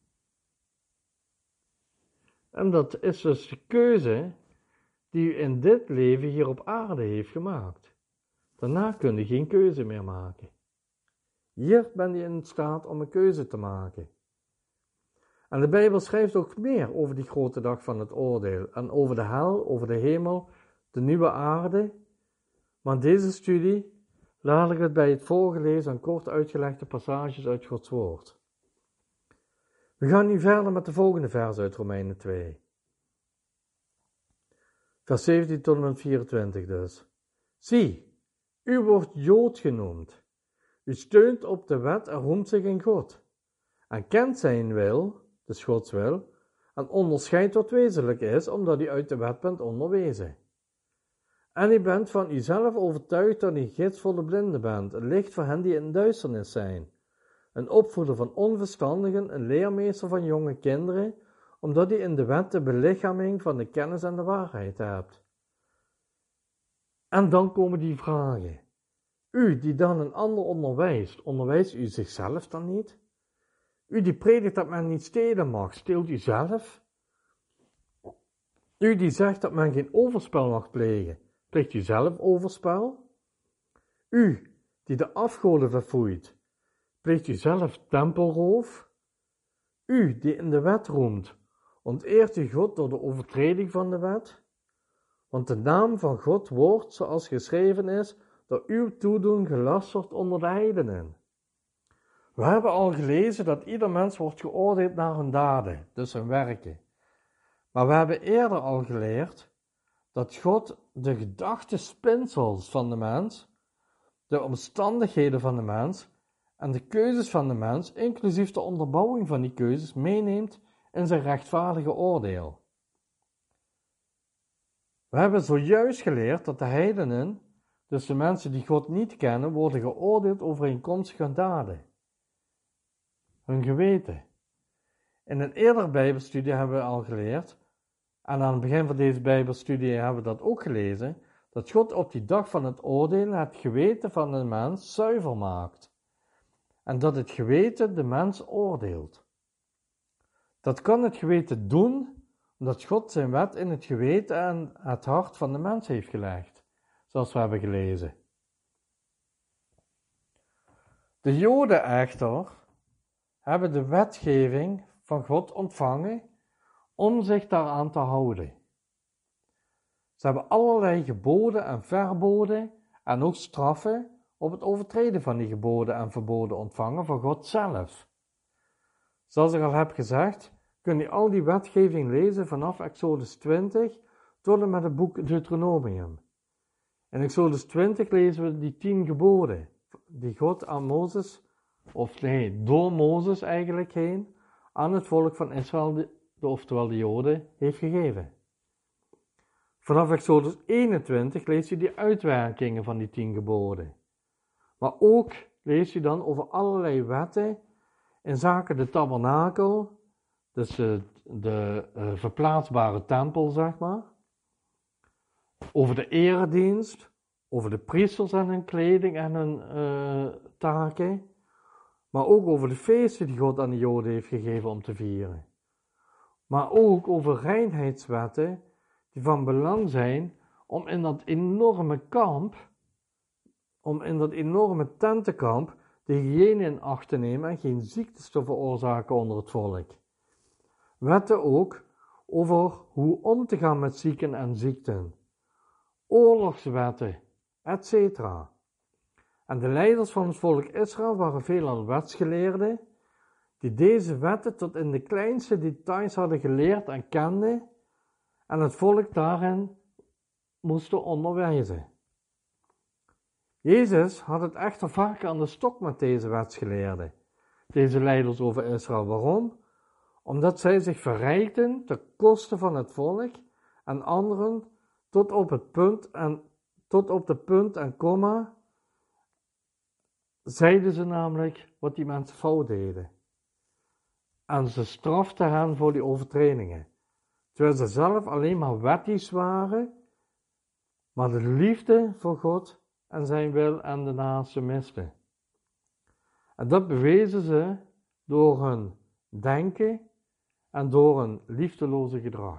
En dat is dus de keuze die u in dit leven hier op aarde heeft gemaakt. Daarna kun je geen keuze meer maken. Hier ben je in staat om een keuze te maken. En de Bijbel schrijft ook meer over die grote dag van het oordeel. En over de hel, over de hemel, de nieuwe aarde. Maar in deze studie laat ik het bij het voorgelezen en kort uitgelegde passages uit Gods woord. We gaan nu verder met de volgende vers uit Romeinen 2. Vers 17 tot en met 24 dus. Zie, u wordt Jood genoemd. U steunt op de wet en roemt zich in God. En kent zijn wil, dus Gods wil, en onderscheidt wat wezenlijk is, omdat u uit de wet bent onderwezen. En u bent van uzelf overtuigd dat u gids voor de blinden bent, een licht voor hen die in duisternis zijn, een opvoeder van onverstandigen, een leermeester van jonge kinderen, omdat u in de wet de belichaming van de kennis en de waarheid hebt. En dan komen die vragen. U die dan een ander onderwijst u zichzelf dan niet? U die predikt dat men niet stelen mag, steelt u zelf? U die zegt dat men geen overspel mag plegen, pleegt u zelf overspel? U die de afgoden verfoeit, pleegt u zelf tempelroof? U die in de wet roemt, onteert u God door de overtreding van de wet? Want de naam van God wordt, zoals geschreven is, door uw toedoen gelasterd onder de heidenen. We hebben al gelezen dat ieder mens wordt geoordeeld naar hun daden, dus hun werken. Maar we hebben eerder al geleerd dat God de gedachtespinsels van de mens, de omstandigheden van de mens en de keuzes van de mens, inclusief de onderbouwing van die keuzes, meeneemt in zijn rechtvaardige oordeel. We hebben zojuist geleerd dat de heidenen, dus de mensen die God niet kennen, worden geoordeeld overeenkomstig hun daden. Hun geweten. In een eerdere Bijbelstudie hebben we al geleerd, en aan het begin van deze Bijbelstudie hebben we dat ook gelezen, dat God op die dag van het oordeel het geweten van de mens zuiver maakt. En dat het geweten de mens oordeelt. Dat kan het geweten doen, omdat God zijn wet in het geweten en het hart van de mens heeft gelegd, zoals we hebben gelezen. De Joden echter hebben de wetgeving van God ontvangen om zich daaraan te houden. Ze hebben allerlei geboden en verboden en ook straffen op het overtreden van die geboden en verboden ontvangen van God zelf. Zoals ik al heb gezegd, kun je al die wetgeving lezen vanaf Exodus 20 tot en met het boek Deuteronomium. In Exodus 20 lezen we die 10 geboden die God aan Mozes, door Mozes eigenlijk heen, aan het volk van Israël, oftewel de Joden, heeft gegeven. Vanaf Exodus 21 lees je die uitwerkingen van die 10 geboden. Maar ook lees je dan over allerlei wetten in zaken de tabernakel, dus de verplaatsbare tempel, zeg maar. Over de eredienst, over de priesters en hun kleding en hun taken. Maar ook over de feesten die God aan de Joden heeft gegeven om te vieren. Maar ook over reinheidswetten die van belang zijn om in dat enorme kamp, om in dat enorme tentenkamp, de hygiëne in acht te nemen en geen ziektes te veroorzaken onder het volk. Wetten ook over hoe om te gaan met zieken en ziekten, oorlogswetten, etc. En de leiders van het volk Israël waren veelal wetsgeleerden, die deze wetten tot in de kleinste details hadden geleerd en kenden, en het volk daarin moesten onderwijzen. Jezus had het echter vaker aan de stok met deze wetsgeleerden, deze leiders over Israël. Waarom? Omdat zij zich verrijkten ten koste van het volk en anderen tot op de punt en komma zeiden ze namelijk wat die mensen fout deden. En ze straften hen voor die overtredingen, terwijl ze zelf alleen maar wettisch waren, maar de liefde voor God en zijn wil en de naaste misten. En dat bewezen ze door hun denken en door een liefdeloze gedrag.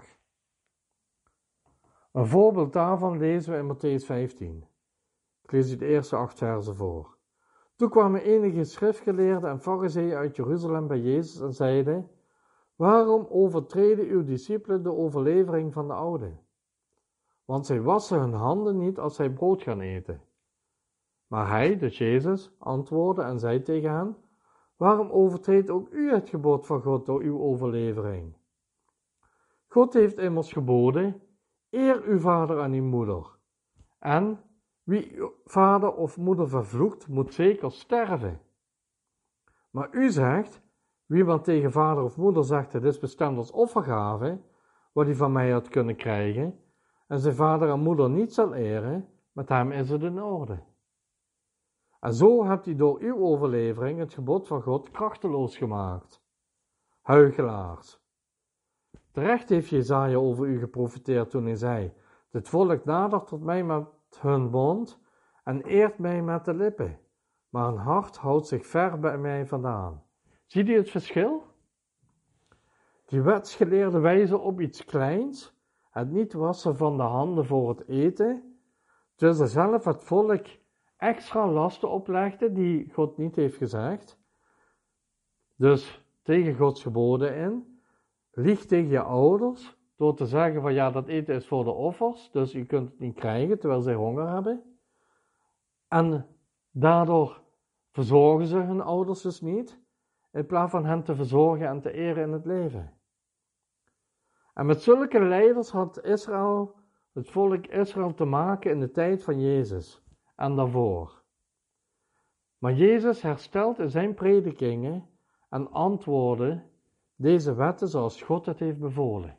Een voorbeeld daarvan lezen we in Mattheüs 15. Ik lees u de eerste 8 versen voor. Toen kwamen enige schriftgeleerden en farizeeën uit Jeruzalem bij Jezus en zeiden: waarom overtreden uw discipelen de overlevering van de ouden? Want zij wassen hun handen niet als zij brood gaan eten. Maar hij, dus Jezus, antwoordde en zei tegen hen: waarom overtreedt ook u het gebod van God door uw overlevering? God heeft immers geboden: eer uw vader en uw moeder. En wie uw vader of moeder vervloekt, moet zeker sterven. Maar u zegt: wie iemand tegen vader of moeder zegt: het is bestemd als offergave, wat hij van mij had kunnen krijgen, en zijn vader en moeder niet zal eren, met hem is het in orde. En zo hebt u door uw overlevering het gebod van God krachteloos gemaakt. Huichelaars. Terecht heeft Jesaja over u geprofeteerd toen hij zei: dit volk nadert tot mij met hun mond en eert mij met de lippen, maar hun hart houdt zich ver bij mij vandaan. Ziet u het verschil? Die wetsgeleerden wijzen op iets kleins, het niet wassen van de handen voor het eten, terwijl ze zelf het volk extra lasten oplegden die God niet heeft gezegd. Dus tegen Gods geboden in, lieg tegen je ouders door te zeggen van ja, dat eten is voor de offers, dus u kunt het niet krijgen terwijl zij honger hebben. En daardoor verzorgen ze hun ouders dus niet, in plaats van hen te verzorgen en te eren in het leven. En met zulke leiders had Israël, het volk Israël, te maken in de tijd van Jezus en daarvoor. Maar Jezus herstelt in zijn predikingen en antwoorden deze wetten zoals God het heeft bevolen.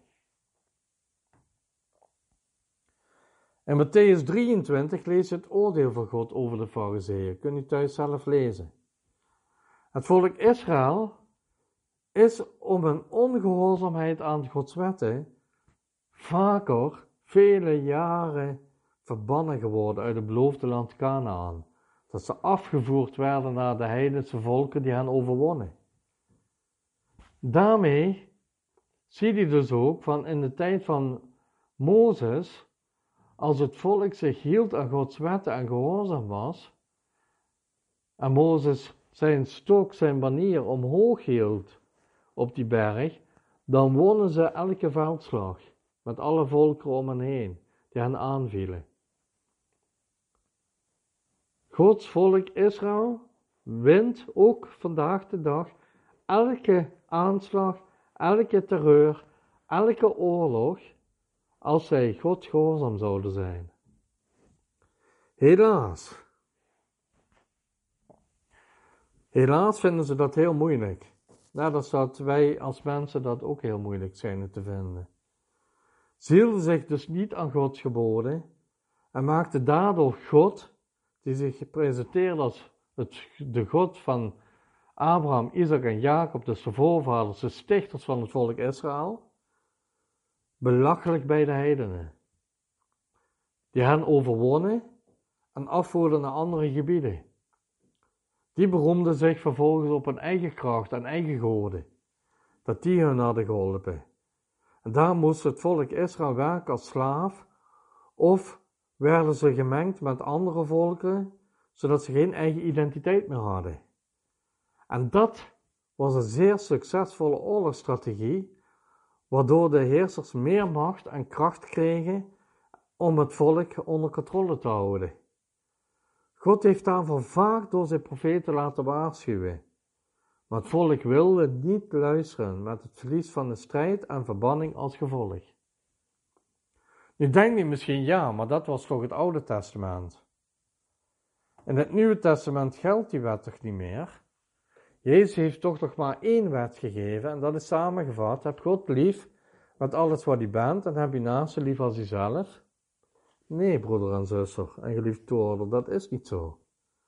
In Mattheüs 23 lees je het oordeel van God over de Farizeeën. Kunt u thuis zelf lezen. Het volk Israël is om hun ongehoorzaamheid aan Gods wetten vaker vele jaren verbannen geworden uit het beloofde land Kanaan. Dat ze afgevoerd werden naar de heidense volken die hen overwonnen. Daarmee zie je dus ook van in de tijd van Mozes, als het volk zich hield aan Gods wetten en gehoorzaam was, en Mozes zijn stok, zijn banier omhoog hield op die berg, dan wonnen ze elke veldslag met alle volkeren om hen heen die hen aanvielen. Gods volk Israël wint ook vandaag de dag elke aanslag, elke terreur, elke oorlog, als zij God gehoorzaam zouden zijn. Helaas vinden ze dat heel moeilijk. Net als wij als mensen dat ook heel moeilijk zijn te vinden. Ze hielden zich dus niet aan Gods geboden en maakten daardoor God, die zich presenteerde als de God van Abraham, Isaac en Jacob, dus de voorvaders, de stichters van het volk Israël, belachelijk bij de heidenen, die hen overwonnen en afvoerden naar andere gebieden. Die beroemden zich vervolgens op hun eigen kracht en eigen goden, dat die hun hadden geholpen. En daar moest het volk Israël werken als slaaf, of werden ze gemengd met andere volken, zodat ze geen eigen identiteit meer hadden. En dat was een zeer succesvolle oorlogsstrategie, waardoor de heersers meer macht en kracht kregen om het volk onder controle te houden. God heeft daarvoor vaak door zijn profeten laten waarschuwen. Maar het volk wilde niet luisteren met het verlies van de strijd en verbanning als gevolg. Nu denk je misschien, ja, maar dat was toch het Oude Testament? In het Nieuwe Testament geldt die wet toch niet meer? Jezus heeft toch nog maar één wet gegeven en dat is samengevat: heb God lief met alles wat je bent en heb je naaste lief als jezelf. Nee, broeder en zuster en geliefde toehoorder, dat is niet zo.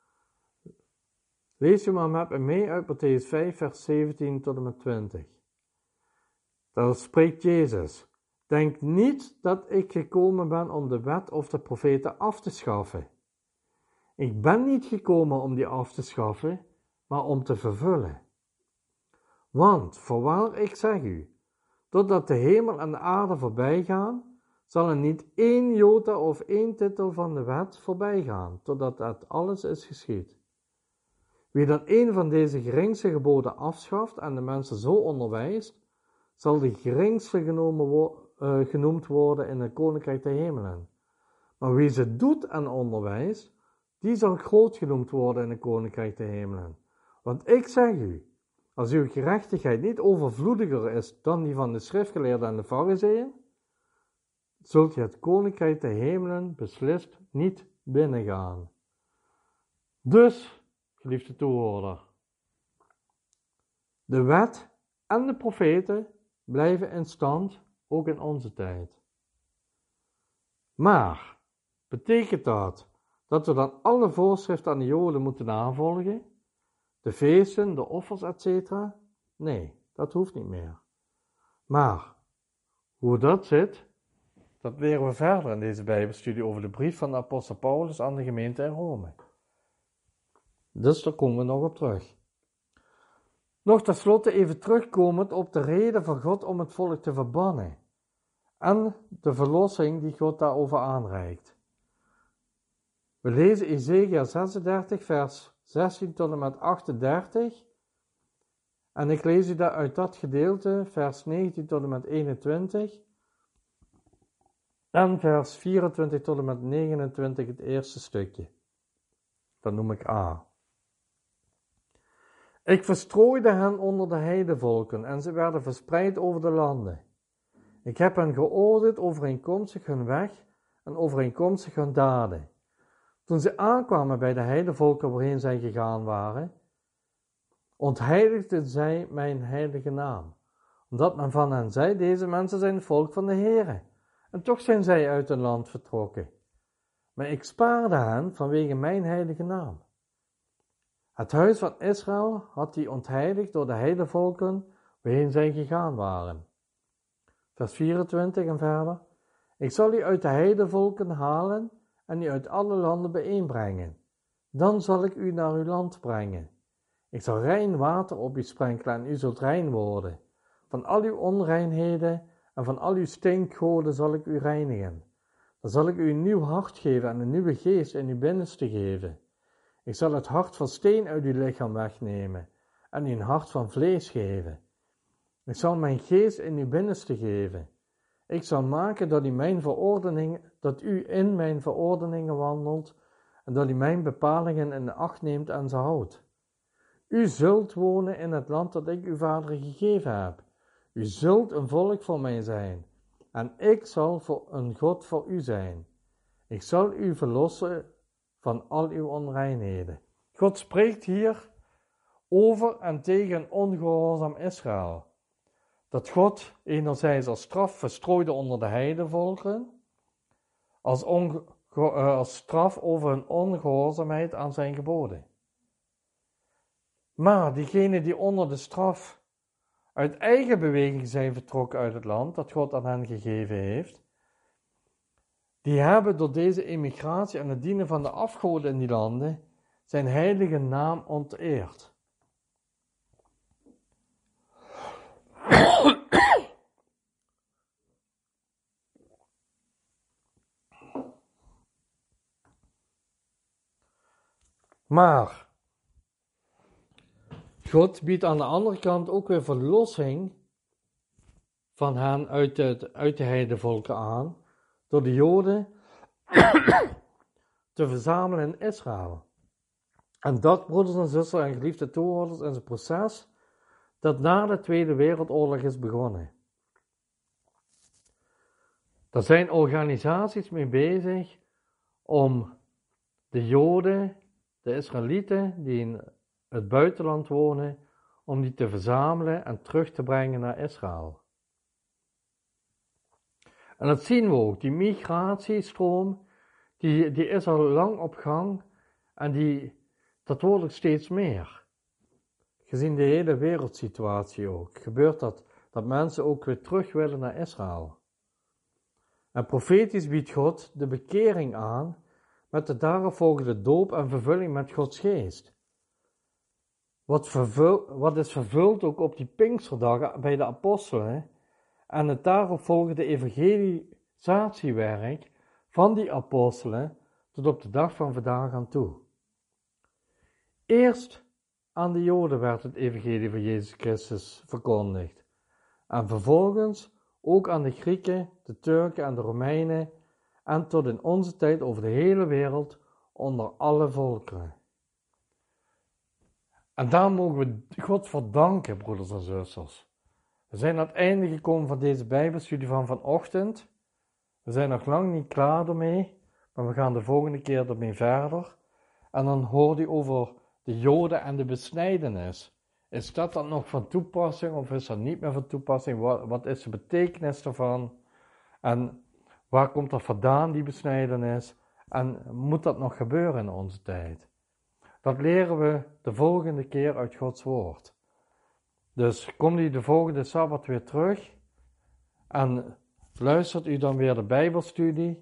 Lees je maar met me mee uit Mattheüs 5, vers 17 tot en met 20. Daar spreekt Jezus: denk niet dat ik gekomen ben om de wet of de profeten af te schaffen. Ik ben niet gekomen om die af te schaffen, maar om te vervullen. Want, voorwaar ik zeg u, totdat de hemel en de aarde voorbij gaan, zal er niet één jota of één titel van de wet voorbij gaan, totdat het alles is geschied. Wie dan een van deze geringste geboden afschaft en de mensen zo onderwijst, zal de geringste genoemd worden in het koninkrijk der hemelen. Maar wie ze doet en onderwijst, die zal groot genoemd worden in het koninkrijk der hemelen. Want ik zeg u, als uw gerechtigheid niet overvloediger is dan die van de schriftgeleerden en de farizeeën, zult je het koninkrijk der hemelen beslist niet binnengaan. Dus, geliefde toehoorder, de wet en de profeten blijven in stand, ook in onze tijd. Maar, betekent dat we dan alle voorschriften aan de Joden moeten navolgen? De feesten, de offers, etc.? Nee, dat hoeft niet meer. Maar, hoe dat zit, dat leren we verder in deze Bijbelstudie over de brief van de apostel Paulus aan de gemeente in Rome. Dus daar komen we nog op terug. Nog tenslotte even terugkomend op de reden van God om het volk te verbannen en de verlossing die God daarover aanreikt. We lezen Ezekiel 36 vers 16 tot en met 38 en ik lees u daar uit dat gedeelte vers 19 tot en met 21 en vers 24 tot en met 29 het eerste stukje. Dat noem ik A. Ik verstrooide hen onder de heidevolken en ze werden verspreid over de landen. Ik heb hen geoordeeld overeenkomstig hun weg en overeenkomstig hun daden. Toen ze aankwamen bij de heidevolken waarheen zij gegaan waren, ontheiligden zij mijn heilige naam, omdat men van hen zei: deze mensen zijn het volk van de Heere, en toch zijn zij uit hun land vertrokken. Maar ik spaarde hen vanwege mijn heilige naam. Het huis van Israël had die ontheiligd door de heidevolken waarheen zij gegaan waren. Vers 24 en verder. Ik zal u uit de heidevolken halen en u uit alle landen bijeenbrengen. Dan zal ik u naar uw land brengen. Ik zal rein water op u sprenkelen en u zult rein worden. Van al uw onreinheden en van al uw stinkgoden zal ik u reinigen. Dan zal ik u een nieuw hart geven en een nieuwe geest in uw binnenste geven. Ik zal het hart van steen uit uw lichaam wegnemen en u een hart van vlees geven. Ik zal mijn geest in uw binnenste geven. Ik zal maken dat u in mijn verordeningen wandelt en dat u mijn bepalingen in acht neemt en ze houdt. U zult wonen in het land dat ik uw vaderen gegeven heb. U zult een volk voor mij zijn en ik zal een God voor u zijn. Ik zal u verlossen van al uw onreinheden. God spreekt hier over en tegen ongehoorzaam Israël. Dat God enerzijds als straf verstrooide onder de heidevolken, als straf over hun ongehoorzaamheid aan zijn geboden. Maar diegenen die onder de straf uit eigen beweging zijn vertrokken uit het land dat God aan hen gegeven heeft, die hebben door deze immigratie en het dienen van de afgoden in die landen zijn heilige naam onteerd. God biedt aan de andere kant ook weer verlossing van hen uit de heidenvolken aan, door de Joden te verzamelen in Israël. En dat, broeders en zusters en geliefde toehoorders, is een proces dat na de Tweede Wereldoorlog is begonnen. Er zijn organisaties mee bezig om de Joden, de Israëlieten die in het buitenland wonen, om die te verzamelen en terug te brengen naar Israël. En dat zien we ook, die migratiestroom, die is al lang op gang en dat wordt ook steeds meer. Gezien de hele wereldsituatie ook, gebeurt dat mensen ook weer terug willen naar Israël. En profetisch biedt God de bekering aan met de daaropvolgende doop en vervulling met Gods geest. Wat is vervuld ook op die Pinksterdag bij de apostelen en het daaropvolgende evangelisatiewerk van die apostelen tot op de dag van vandaag aan toe. Eerst aan de Joden werd het evangelie van Jezus Christus verkondigd en vervolgens ook aan de Grieken, de Turken en de Romeinen en tot in onze tijd over de hele wereld onder alle volkeren. En daar mogen we God voor danken, broeders en zusters. We zijn aan het einde gekomen van deze Bijbelstudie van vanochtend. We zijn nog lang niet klaar ermee, maar we gaan de volgende keer ermee verder. En dan hoort u over de Joden en de besnijdenis. Is dat dan nog van toepassing of is dat niet meer van toepassing? Wat is de betekenis daarvan? En waar komt dat vandaan, die besnijdenis? En moet dat nog gebeuren in onze tijd? Dat leren we de volgende keer uit Gods woord. Dus komt u de volgende Sabbat weer terug en luistert u dan weer de Bijbelstudie.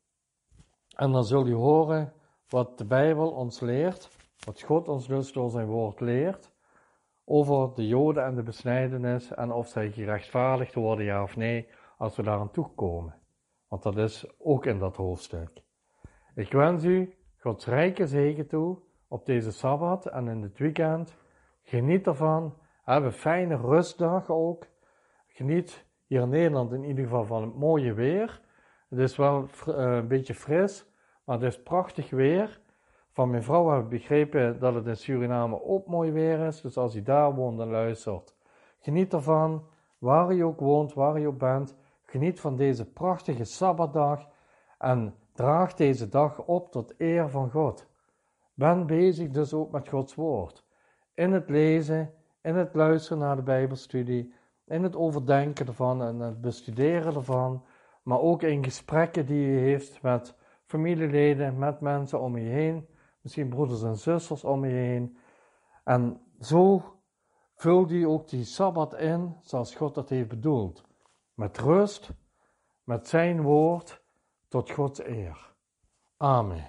En dan zult u horen wat de Bijbel ons leert, wat God ons dus door zijn woord leert, over de Joden en de besnijdenis en of zij gerechtvaardigd worden, ja of nee, als we daar aan toe komen. Want dat is ook in dat hoofdstuk. Ik wens u Gods rijke zegen toe op deze Sabbat en in het weekend. Geniet ervan. Heb een fijne rustdag ook. Geniet hier in Nederland in ieder geval van het mooie weer. Het is wel een beetje fris, maar het is prachtig weer. Van mijn vrouw heb ik begrepen dat het in Suriname ook mooi weer is. Dus als u daar woont en luistert, geniet ervan. Waar u ook woont, waar u ook bent. Geniet van deze prachtige Sabbatdag. En draag deze dag op tot eer van God. Ben bezig dus ook met Gods woord. In het lezen, in het luisteren naar de Bijbelstudie, in het overdenken ervan en het bestuderen ervan, maar ook in gesprekken die u heeft met familieleden, met mensen om je heen, misschien broeders en zusters om je heen. En zo vult u ook die Sabbat in zoals God dat heeft bedoeld. Met rust, met zijn woord, tot Gods eer. Amen.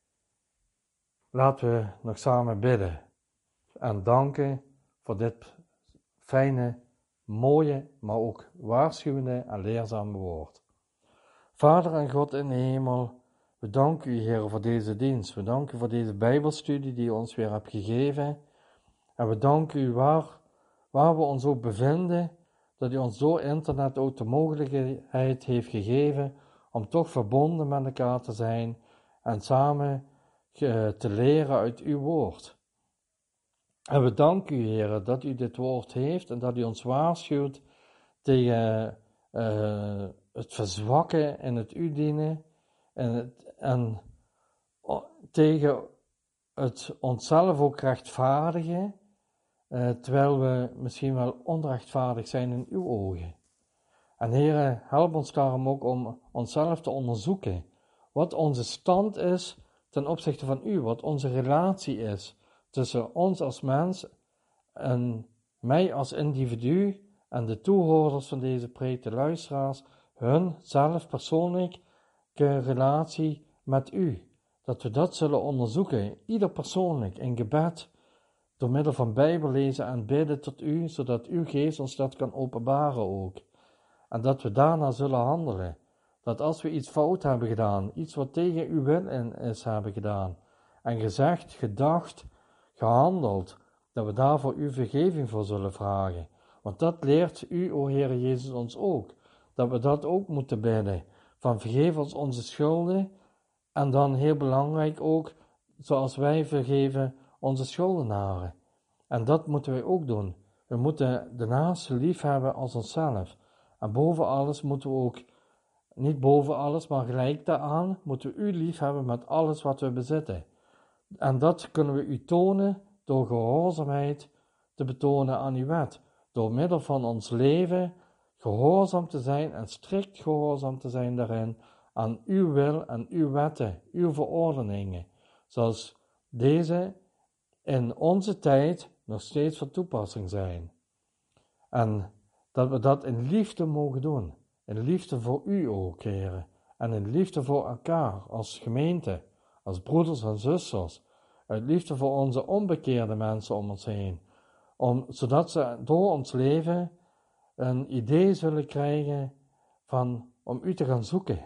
Laten we nog samen bidden en danken voor dit fijne, mooie, maar ook waarschuwende en leerzame woord. Vader en God in de hemel, we danken u, Heer, voor deze dienst. We danken u voor deze Bijbelstudie die u ons weer hebt gegeven. En we danken u waar we ons ook bevinden, dat u ons door internet ook de mogelijkheid heeft gegeven om toch verbonden met elkaar te zijn en samen te leren uit uw woord. En we danken u, Heer, dat u dit woord heeft en dat u ons waarschuwt tegen het verzwakken en het u dienen en tegen het onszelf ook rechtvaardigen, terwijl we misschien wel onrechtvaardig zijn in uw ogen. En Heer, help ons daarom ook om onszelf te onderzoeken, wat onze stand is ten opzichte van u, wat onze relatie is tussen ons als mens en mij als individu en de toehoorders van deze preek, de luisteraars, hun zelf persoonlijke relatie met u. Dat we dat zullen onderzoeken, ieder persoonlijk, in gebed, door middel van Bijbellezen en bidden tot u, zodat uw geest ons dat kan openbaren ook. En dat we daarna zullen handelen. Dat als we iets fout hebben gedaan, iets wat tegen uw wil in is hebben gedaan, en gezegd, gedacht, gehandeld, dat we daarvoor uw vergeving voor zullen vragen. Want dat leert u, o Heere Jezus, ons ook. Dat we dat ook moeten bidden. Van vergeef ons onze schulden. En dan heel belangrijk ook, zoals wij vergeven onze schuldenaren. En dat moeten wij ook doen. We moeten de naaste lief hebben als onszelf. En boven alles moeten we ook, niet boven alles, maar gelijk daaraan, moeten we u lief hebben met alles wat we bezitten. En dat kunnen we u tonen door gehoorzaamheid te betonen aan uw wet. Door middel van ons leven gehoorzaam te zijn en strikt gehoorzaam te zijn daarin aan uw wil en uw wetten, uw verordeningen. Zoals deze in onze tijd nog steeds van toepassing zijn. En dat we dat in liefde mogen doen. In liefde voor u ook, Heere. En in liefde voor elkaar als gemeente, als broeders en zusters. Uit liefde voor onze onbekeerde mensen om ons heen. Zodat ze door ons leven een idee zullen krijgen om u te gaan zoeken.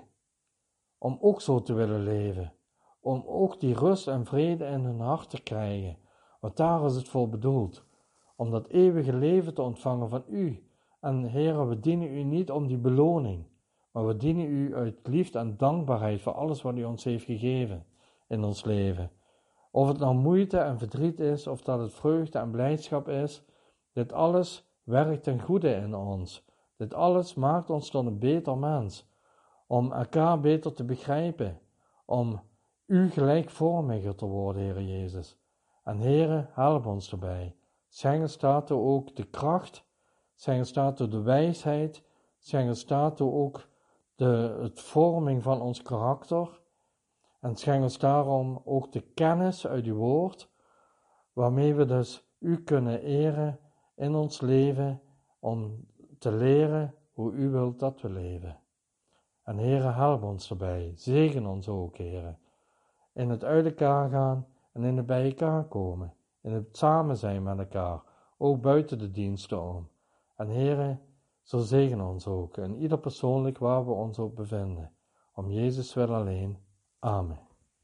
Om ook zo te willen leven. Om ook die rust en vrede in hun hart te krijgen. Want daar is het voor bedoeld. Om dat eeuwige leven te ontvangen van u. En Heere, we dienen u niet om die beloning. Maar we dienen u uit liefde en dankbaarheid voor alles wat u ons heeft gegeven in ons leven. Of het nou moeite en verdriet is, of dat het vreugde en blijdschap is. Dit alles werkt ten goede in ons. Dit alles maakt ons tot een beter mens. Om elkaar beter te begrijpen. Om u gelijkvormiger te worden, Heere Jezus. En Heere, help ons erbij. Schenk ons daartoe ook de kracht. Schenk ons daartoe de wijsheid. Schenk ons daartoe ook het vorming van ons karakter. En schenk ons daarom ook de kennis uit uw woord. Waarmee we dus u kunnen eren in ons leven. Om te leren hoe u wilt dat we leven. En Heere, help ons erbij. Zegen ons ook, Heere. In het uit elkaar gaan en in het bij elkaar komen. In het samen zijn met elkaar. Ook buiten de diensten om. En Heere, zo zegen ons ook. En ieder persoonlijk waar we ons ook bevinden. Om Jezus wil alleen. Amen.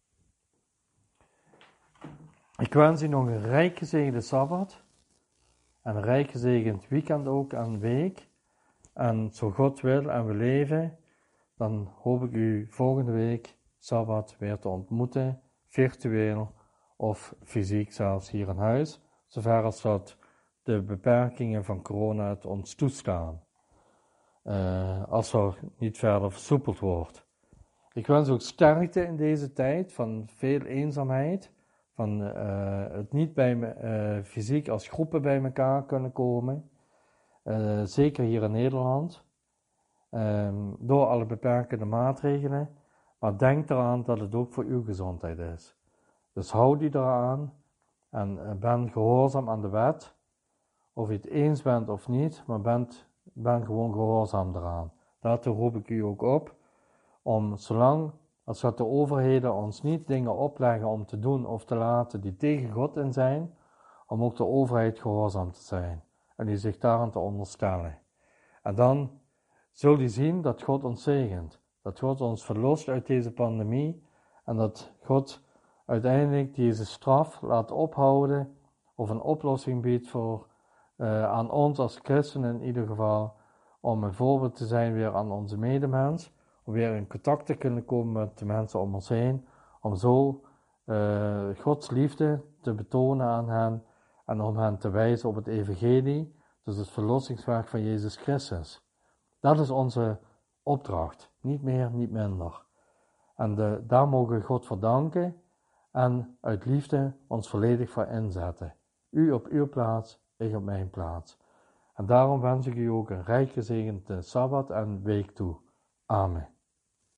Ik wens u nog een rijk gezegende Sabbat. En een rijk gezegend weekend ook en week. En zo God wil en we leven, dan hoop ik u volgende week Sabbat weer te ontmoeten, virtueel of fysiek zelfs hier in huis, zover als dat de beperkingen van corona het ons toestaan. Als er niet verder versoepeld wordt. Ik wens ook sterkte in deze tijd van veel eenzaamheid, van het niet fysiek als groepen bij elkaar kunnen komen, zeker hier in Nederland, door alle beperkende maatregelen, maar denk eraan dat het ook voor uw gezondheid is. Dus houd die eraan en ben gehoorzaam aan de wet, of je het eens bent of niet, maar ben gewoon gehoorzaam eraan. Daartoe roep ik u ook op, om zolang als dat de overheden ons niet dingen opleggen om te doen of te laten die tegen God in zijn, om ook de overheid gehoorzaam te zijn en die zich daaraan te onderstellen. En dan zul je zien dat God ons zegent, dat God ons verlost uit deze pandemie en dat God uiteindelijk deze straf laat ophouden of een oplossing biedt aan ons als christenen in ieder geval, om een voorbeeld te zijn weer aan onze medemens, om weer in contact te kunnen komen met de mensen om ons heen, om zo Gods liefde te betonen aan hen en om hen te wijzen op het evangelie, dus het verlossingswerk van Jezus Christus. Dat is onze opdracht, niet meer, niet minder. En daar mogen we God voor danken en uit liefde ons volledig voor inzetten. U op uw plaats, ik op mijn plaats. En daarom wens ik u ook een rijk gezegende Sabbat en week toe. Amen.